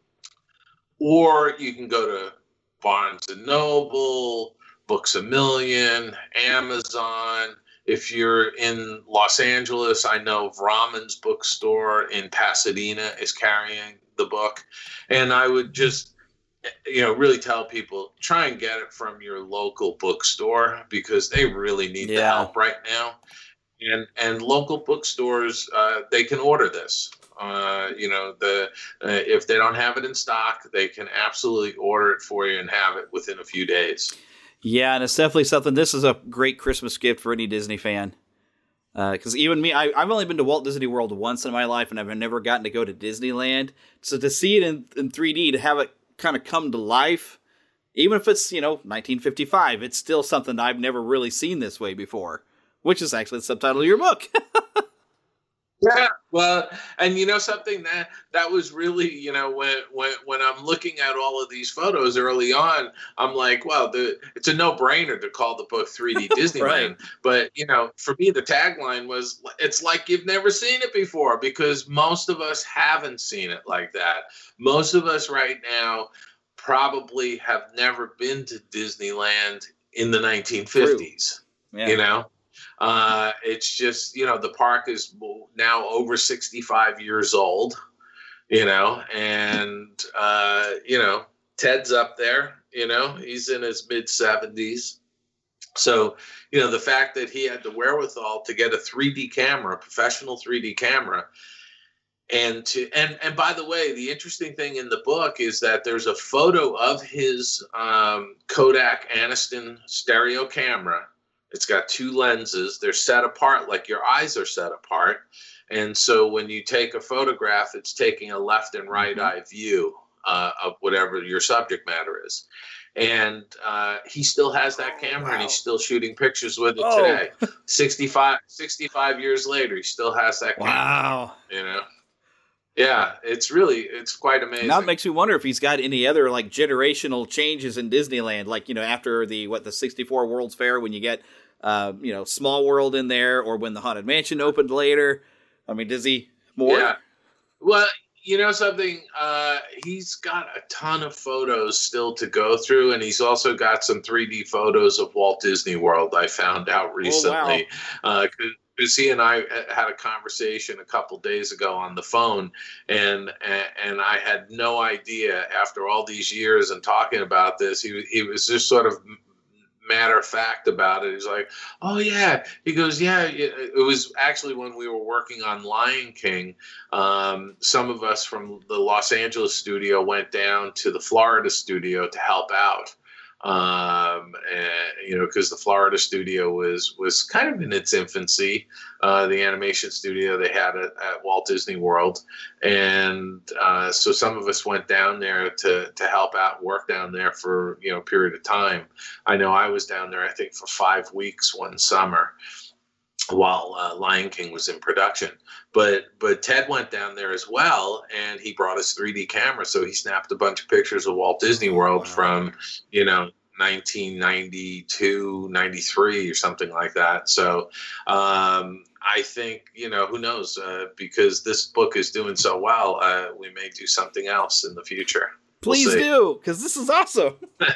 Or you can go to Barnes and Noble, Books A Million, Amazon. If you're in Los Angeles, I know Vramen's bookstore in Pasadena is carrying the book. And I would just, you know, really tell people, try and get it from your local bookstore because they really need yeah. the help right now. And and local bookstores, uh, they can order this. Uh, you know, the uh, if they don't have it in stock, they can absolutely order it for you and have it within a few days. Yeah, and it's definitely something. This is a great Christmas gift for any Disney fan. Because uh, even me, I, I've only been to Walt Disney World once in my life, and I've never gotten to go to Disneyland. So to see it in, in three D, to have it kind of come to life, even if it's, you know, nineteen fifty-five, it's still something I've never really seen this way before. Which is actually the subtitle of your book. Yeah, well, and you know something that that was really, you know, when when when I'm looking at all of these photos early on, I'm like, well, the it's a no-brainer to call the book three D Disneyland. Right. But you know, for me, the tagline was, "It's like you've never seen it before," because most of us haven't seen it like that. Most of us right now probably have never been to Disneyland in the nineteen fifties. Yeah. You know. Uh, it's just, you know, the park is now over sixty-five years old, you know, and, uh, you know, Ted's up there, you know, he's in his mid seventies. So, you know, the fact that he had the wherewithal to get a three D camera, a professional three D camera, and to, and, and by the way, the interesting thing in the book is that there's a photo of his um, Kodak Aniston stereo camera. It's got two lenses. They're set apart like your eyes are set apart. And so when you take a photograph, it's taking a left and right mm-hmm. eye view uh, of whatever your subject matter is. And uh, he still has that camera, wow. and he's still shooting pictures with it oh. today. sixty-five, sixty-five years later, he still has that camera. Wow. You know? Yeah, it's really, it's quite amazing. Now it makes me wonder if he's got any other like generational changes in Disneyland, like, you know, after the, what, the sixty-four World's Fair, when you get, uh, you know, Small World in there, or when the Haunted Mansion opened later. I mean, does he more? Yeah. Well, you know something? Uh, he's got a ton of photos still to go through, and he's also got some three D photos of Walt Disney World. I found out recently, because oh, wow. uh, he and I had a conversation a couple days ago on the phone, and and I had no idea after all these years and talking about this. He he was just sort of matter of fact about it. He's like, oh yeah. He goes, yeah, it was actually when we were working on Lion King. Um, some of us from the Los Angeles studio went down to the Florida studio to help out. Um, and, you know, because the Florida studio was was kind of in its infancy, uh, the animation studio they had at, at Walt Disney World, and uh, so some of us went down there to to help out, work down there for you know a period of time. I know I was down there, I think, for five weeks one summer while uh, Lion King was in production. But but Ted went down there as well, and he brought his three D camera, so he snapped a bunch of pictures of Walt Disney World wow. from, you know, nineteen ninety-two, ninety-three or something like that. So um, I think, you know, who knows, uh, because this book is doing so well, uh, we may do something else in the future. Please we'll do, because this is awesome.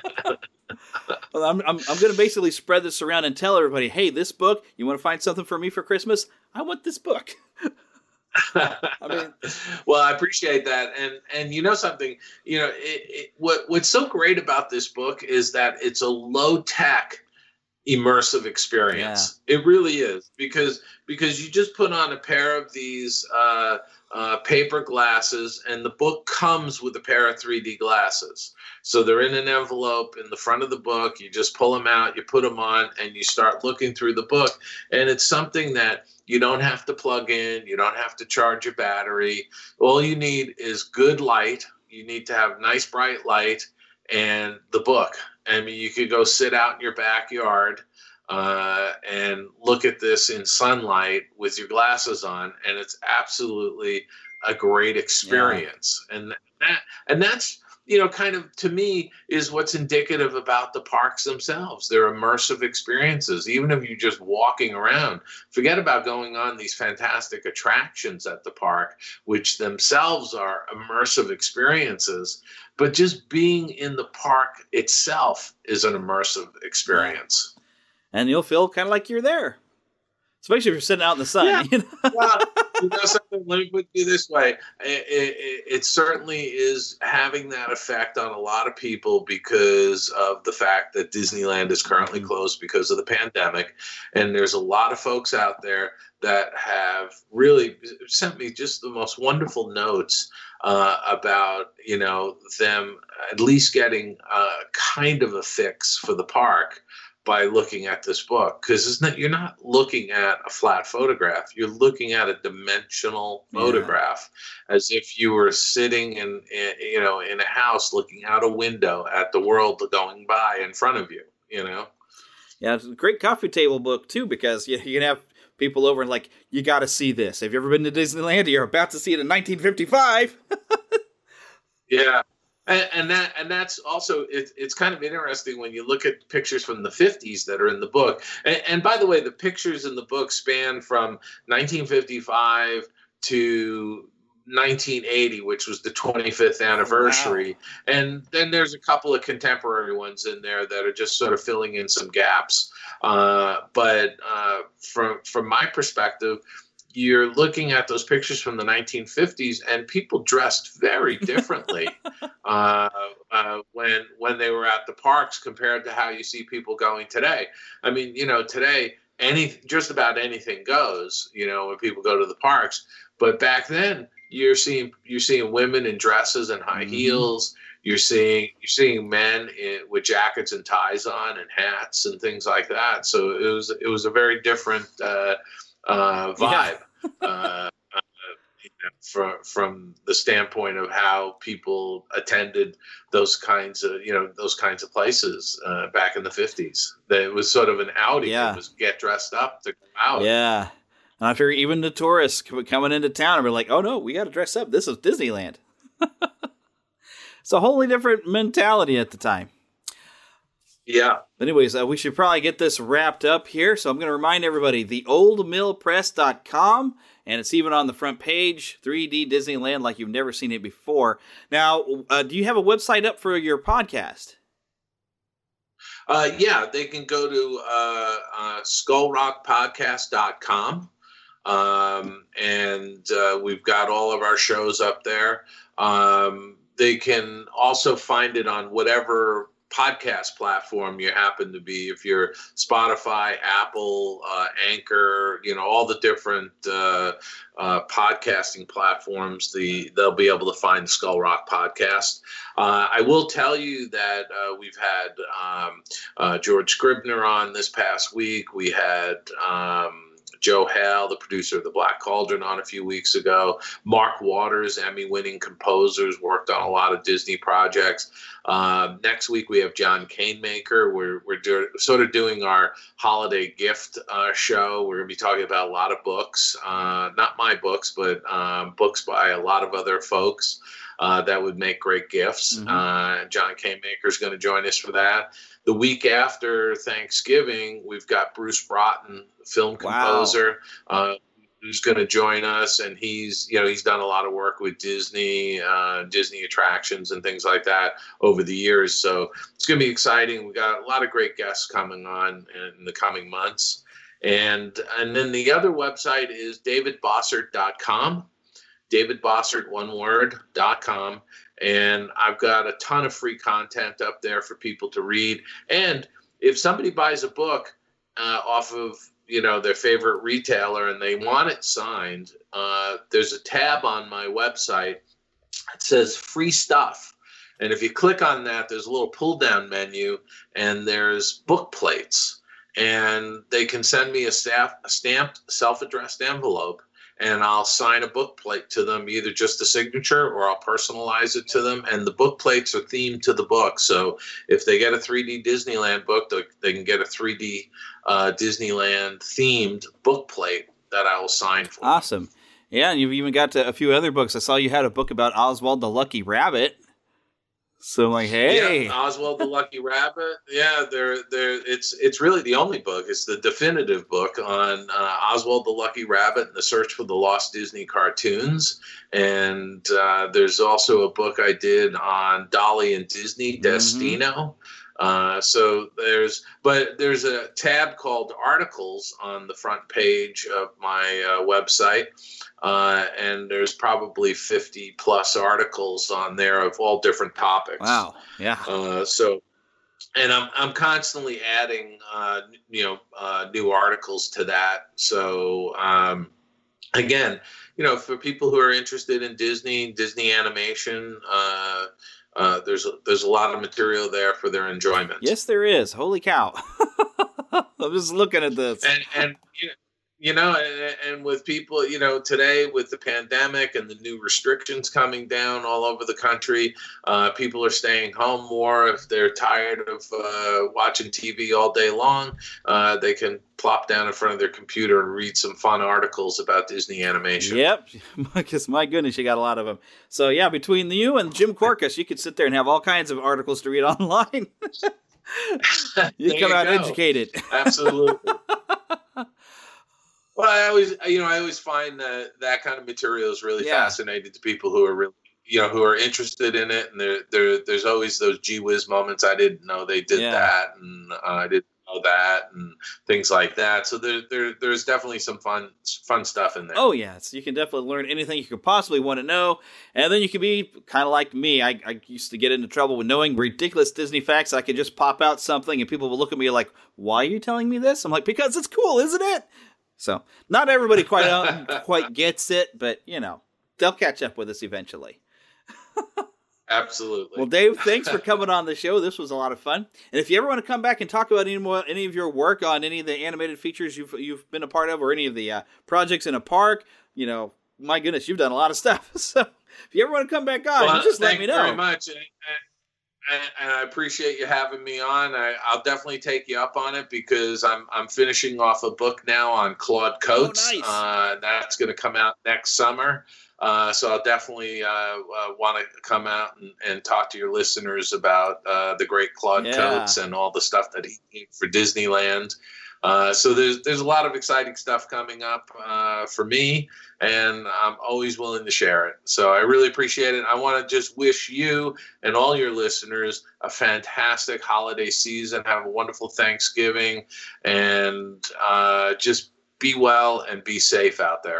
Well, I'm I'm, I'm going to basically spread this around and tell everybody, hey, this book, you want to find something for me for Christmas? I want this book. I mean, well, I appreciate that, and and you know something, you know, it, it, what what's so great about this book is that it's a low tech, immersive experience. Yeah. It really is, because because you just put on a pair of these uh, uh, paper glasses, and the book comes with a pair of three D glasses. So they're in an envelope in the front of the book. You just pull them out, you put them on, and you start looking through the book. And it's something that you don't have to plug in. You don't have to charge your battery. All you need is good light. You need to have nice, bright light and the book. I mean, you could go sit out in your backyard uh, and look at this in sunlight with your glasses on, and it's absolutely a great experience. Yeah. And that, and that's, you know, kind of, to me, is what's indicative about the parks themselves. They're immersive experiences. Even if you're just walking around, forget about going on these fantastic attractions at the park, which themselves are immersive experiences. But just being in the park itself is an immersive experience. And you'll feel kind of like you're there. Especially if you're sitting out in the sun. Yeah. You know? Well, you know something, let me put it this way. It, it, it certainly is having that effect on a lot of people because of the fact that Disneyland is currently closed because of the pandemic. And there's a lot of folks out there that have really sent me just the most wonderful notes uh, about, you know, them at least getting uh, kind of a fix for the park by looking at this book, because it's not, you're not looking at a flat photograph. You're looking at a dimensional photograph, yeah. as if you were sitting in, in, you know, in a house looking out a window at the world going by in front of you, you know? Yeah, it's a great coffee table book, too, because you, you can have people over and like, you got to see this. Have you ever been to Disneyland? You're about to see it in nineteen fifty-five. Yeah. And, and that and that's also, it, it's kind of interesting when you look at pictures from the fifties that are in the book. And, and by the way, the pictures in the book span from nineteen fifty-five to nineteen eighty, which was the twenty-fifth anniversary. Oh, wow. And then there's a couple of contemporary ones in there that are just sort of filling in some gaps. Uh, but uh, from from my perspective, you're looking at those pictures from the nineteen fifties, and people dressed very differently uh, uh, when when they were at the parks compared to how you see people going today. I mean, you know, today any just about anything goes, you know, when people go to the parks. But back then, you're seeing you're seeing women in dresses and high mm-hmm. heels. You're seeing you're seeing men in, with jackets and ties on and hats and things like that. So it was it was a very different uh, uh, vibe. Yeah. uh, uh, you know, from from the standpoint of how people attended those kinds of you know those kinds of places uh, back in the fifties. That it was sort of an outing. Yeah. It was get dressed up to come out. Yeah, and I figure even the tourists coming into town are like, oh no, we got to dress up. This is Disneyland. It's a wholly different mentality at the time. Yeah. Anyways, uh, we should probably get this wrapped up here. So I'm going to remind everybody, the old mill press dot com, and it's even on the front page, three D Disneyland like you've never seen it before. Now, uh, do you have a website up for your podcast? Uh, yeah, they can go to uh, uh, skull rock podcast dot com, um, and uh, we've got all of our shows up there. Um, they can also find it on whatever podcast platform you happen to be. If you're Spotify, Apple, uh, Anchor, you know, all the different uh, uh, podcasting platforms, the they'll be able to find the Skull Rock podcast. Uh, I will tell you that uh, we've had um, uh, George Scribner on this past week. We had um, Joe Hale, the producer of The Black Cauldron, on a few weeks ago. Mark Waters, Emmy-winning composer, worked on a lot of Disney projects. Um, next week we have John Canemaker. We're we're do, sort of doing our holiday gift uh, show. We're going to be talking about a lot of books, uh, not my books, but um, books by a lot of other folks uh, that would make great gifts. Mm-hmm. Uh, John Canemaker is going to join us for that. The week after Thanksgiving, we've got Bruce Broughton, film composer, wow. uh, who's going to join us, and he's you know he's done a lot of work with Disney, uh, Disney attractions and things like that over the years. So it's going to be exciting. We got a lot of great guests coming on in the coming months, and and then the other website is david bossert dot com, david bossert one word dot com. And I've got a ton of free content up there for people to read. And if somebody buys a book uh, off of, you know, their favorite retailer and they want it signed, uh, there's a tab on my website that says free stuff. And if you click on that, there's a little pull down menu and there's book plates. And they can send me a, staff, a stamped self-addressed envelope, and I'll sign a book plate to them, either just a signature or I'll personalize it to them. And the book plates are themed to the book. So if they get a three D Disneyland book, they, they can get a three D uh, Disneyland themed book plate that I will sign for. Awesome. Yeah, and you've even got to a few other books. I saw you had a book about Oswald the Lucky Rabbit. So I'm like, hey, yeah, Oswald the Lucky Rabbit. Yeah, they're they're it's it's really the only book. It's the definitive book on uh, Oswald the Lucky Rabbit and the search for the lost Disney cartoons. And uh, there's also a book I did on Dolly and Disney, Destino. Mm-hmm. Uh, so there's, but there's a tab called Articles on the front page of my uh, website. Uh, and there's probably fifty plus articles on there of all different topics. Wow. Yeah. Uh, so, and I'm, I'm constantly adding, uh, you know, uh, new articles to that. So, um, again, you know, for people who are interested in Disney, Disney animation, uh, Uh, there's a, there's a lot of material there for their enjoyment. Yes, there is. Holy cow! I'm just looking at this. And and you know, you know and, and with people, you know, today with the pandemic and the new restrictions coming down all over the country, uh, people are staying home more. If they're tired of uh, watching T V all day long, uh, they can plop down in front of their computer and read some fun articles about Disney animation. Yep, because my goodness, you got a lot of them. So yeah, between you and Jim Korkus, you could sit there and have all kinds of articles to read online. you come you out go. educated. Absolutely. Well, I always, you know, I always find that that kind of material is really yeah. fascinating to people who are really, you know, who are interested in it. And there, there, there's always those gee whiz moments. I didn't know they did yeah. that, and uh, I didn't know that, and things like that. So there, there, there's definitely some fun, fun stuff in there. Oh yeah, so you can definitely learn anything you could possibly want to know, and then you can be kind of like me. I, I used to get into trouble with knowing ridiculous Disney facts. I could just pop out something, and people would look at me like, "Why are you telling me this?" I'm like, "Because it's cool, isn't it?" So not everybody quite uh, quite gets it, but you know, they'll catch up with us eventually. Absolutely. Well, Dave, thanks for coming on the show. This was a lot of fun. And if you ever want to come back and talk about any more, any of your work on any of the animated features you've you've been a part of, or any of the uh, projects in a park, you know, my goodness, you've done a lot of stuff. So if you ever want to come back on, well, you just let thank me you know. Very much. And, and, and I appreciate you having me on. I, I'll definitely take you up on it because I'm I'm finishing off a book now on Claude Coates. Oh, nice. Uh, that's going to come out next summer. Uh, so I'll definitely uh, uh, want to come out and, and talk to your listeners about uh, the great Claude Yeah. Coates and all the stuff that he did for Disneyland. Uh, so there's there's a lot of exciting stuff coming up uh, for me, and I'm always willing to share it. So I really appreciate it. I want to just wish you and all your listeners a fantastic holiday season. Have a wonderful Thanksgiving, and uh, just be well and be safe out there.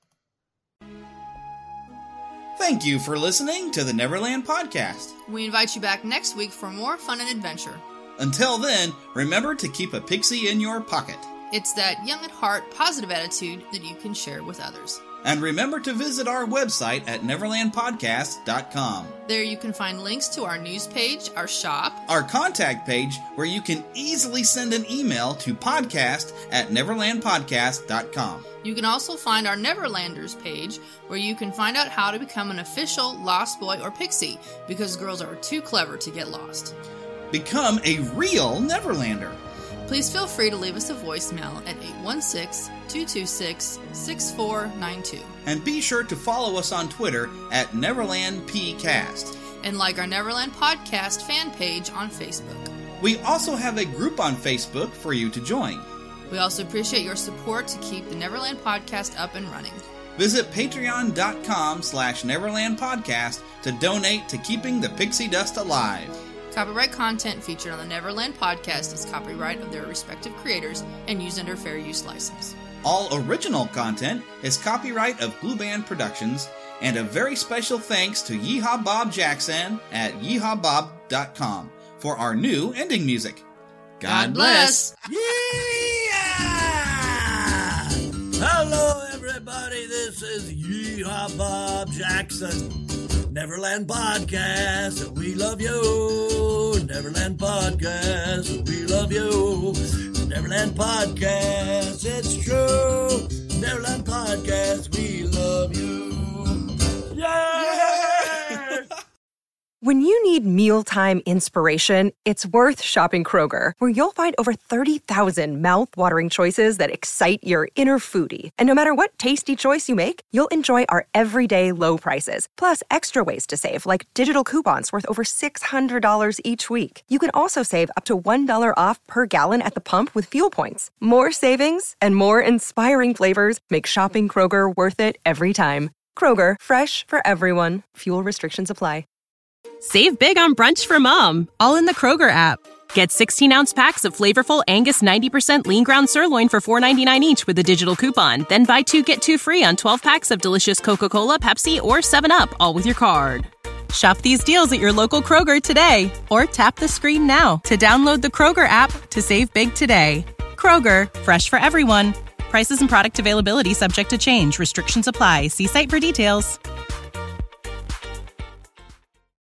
Thank you for listening to the Neverland Podcast. We invite you back next week for more fun and adventure. Until then, remember to keep a pixie in your pocket. It's that young at heart, positive attitude that you can share with others. And remember to visit our website at neverland podcast dot com. There you can find links to our news page, our shop, our contact page where you can easily send an email to podcast at neverland podcast dot com. You can also find our Neverlanders page where you can find out how to become an official Lost Boy or Pixie because girls are too clever to get lost. Become a real Neverlander. Please feel free to leave us a voicemail at eight one six, two two six, six four nine two. And be sure to follow us on Twitter at NeverlandPcast. And like our Neverland Podcast fan page on Facebook. We also have a group on Facebook for you to join. We also appreciate your support to keep the Neverland Podcast up and running. Visit patreon.com slash Neverland Podcast to donate to keeping the pixie dust alive. Copyright content featured on the Neverland Podcast is copyright of their respective creators and used under fair use license. All original content is copyright of Blue Band Productions, and a very special thanks to Yeehaw Bob Jackson at yeehaw bob dot com for our new ending music. God, God bless! bless. Hello, everybody. This is Yeehaw Bob Jackson. Neverland Podcast, we love you. Neverland Podcast, we love you. Neverland Podcast, it's true. Neverland Podcast, we love you. Yeah! When you need mealtime inspiration, it's worth shopping Kroger, where you'll find over thirty thousand mouth-watering choices that excite your inner foodie. And no matter what tasty choice you make, you'll enjoy our everyday low prices, plus extra ways to save, like digital coupons worth over six hundred dollars each week. You can also save up to one dollar off per gallon at the pump with fuel points. More savings and more inspiring flavors make shopping Kroger worth it every time. Kroger, fresh for everyone. Fuel restrictions apply. Save big on brunch for mom, all in the Kroger app. Get sixteen-ounce packs of flavorful Angus ninety percent lean ground sirloin for four ninety-nine each with a digital coupon. Then buy two, get two free on twelve packs of delicious Coca-Cola, Pepsi, or seven up, all with your card. Shop these deals at your local Kroger today, or tap the screen now to download the Kroger app to save big today. Kroger, fresh for everyone. Prices and product availability subject to change. Restrictions apply. See site for details.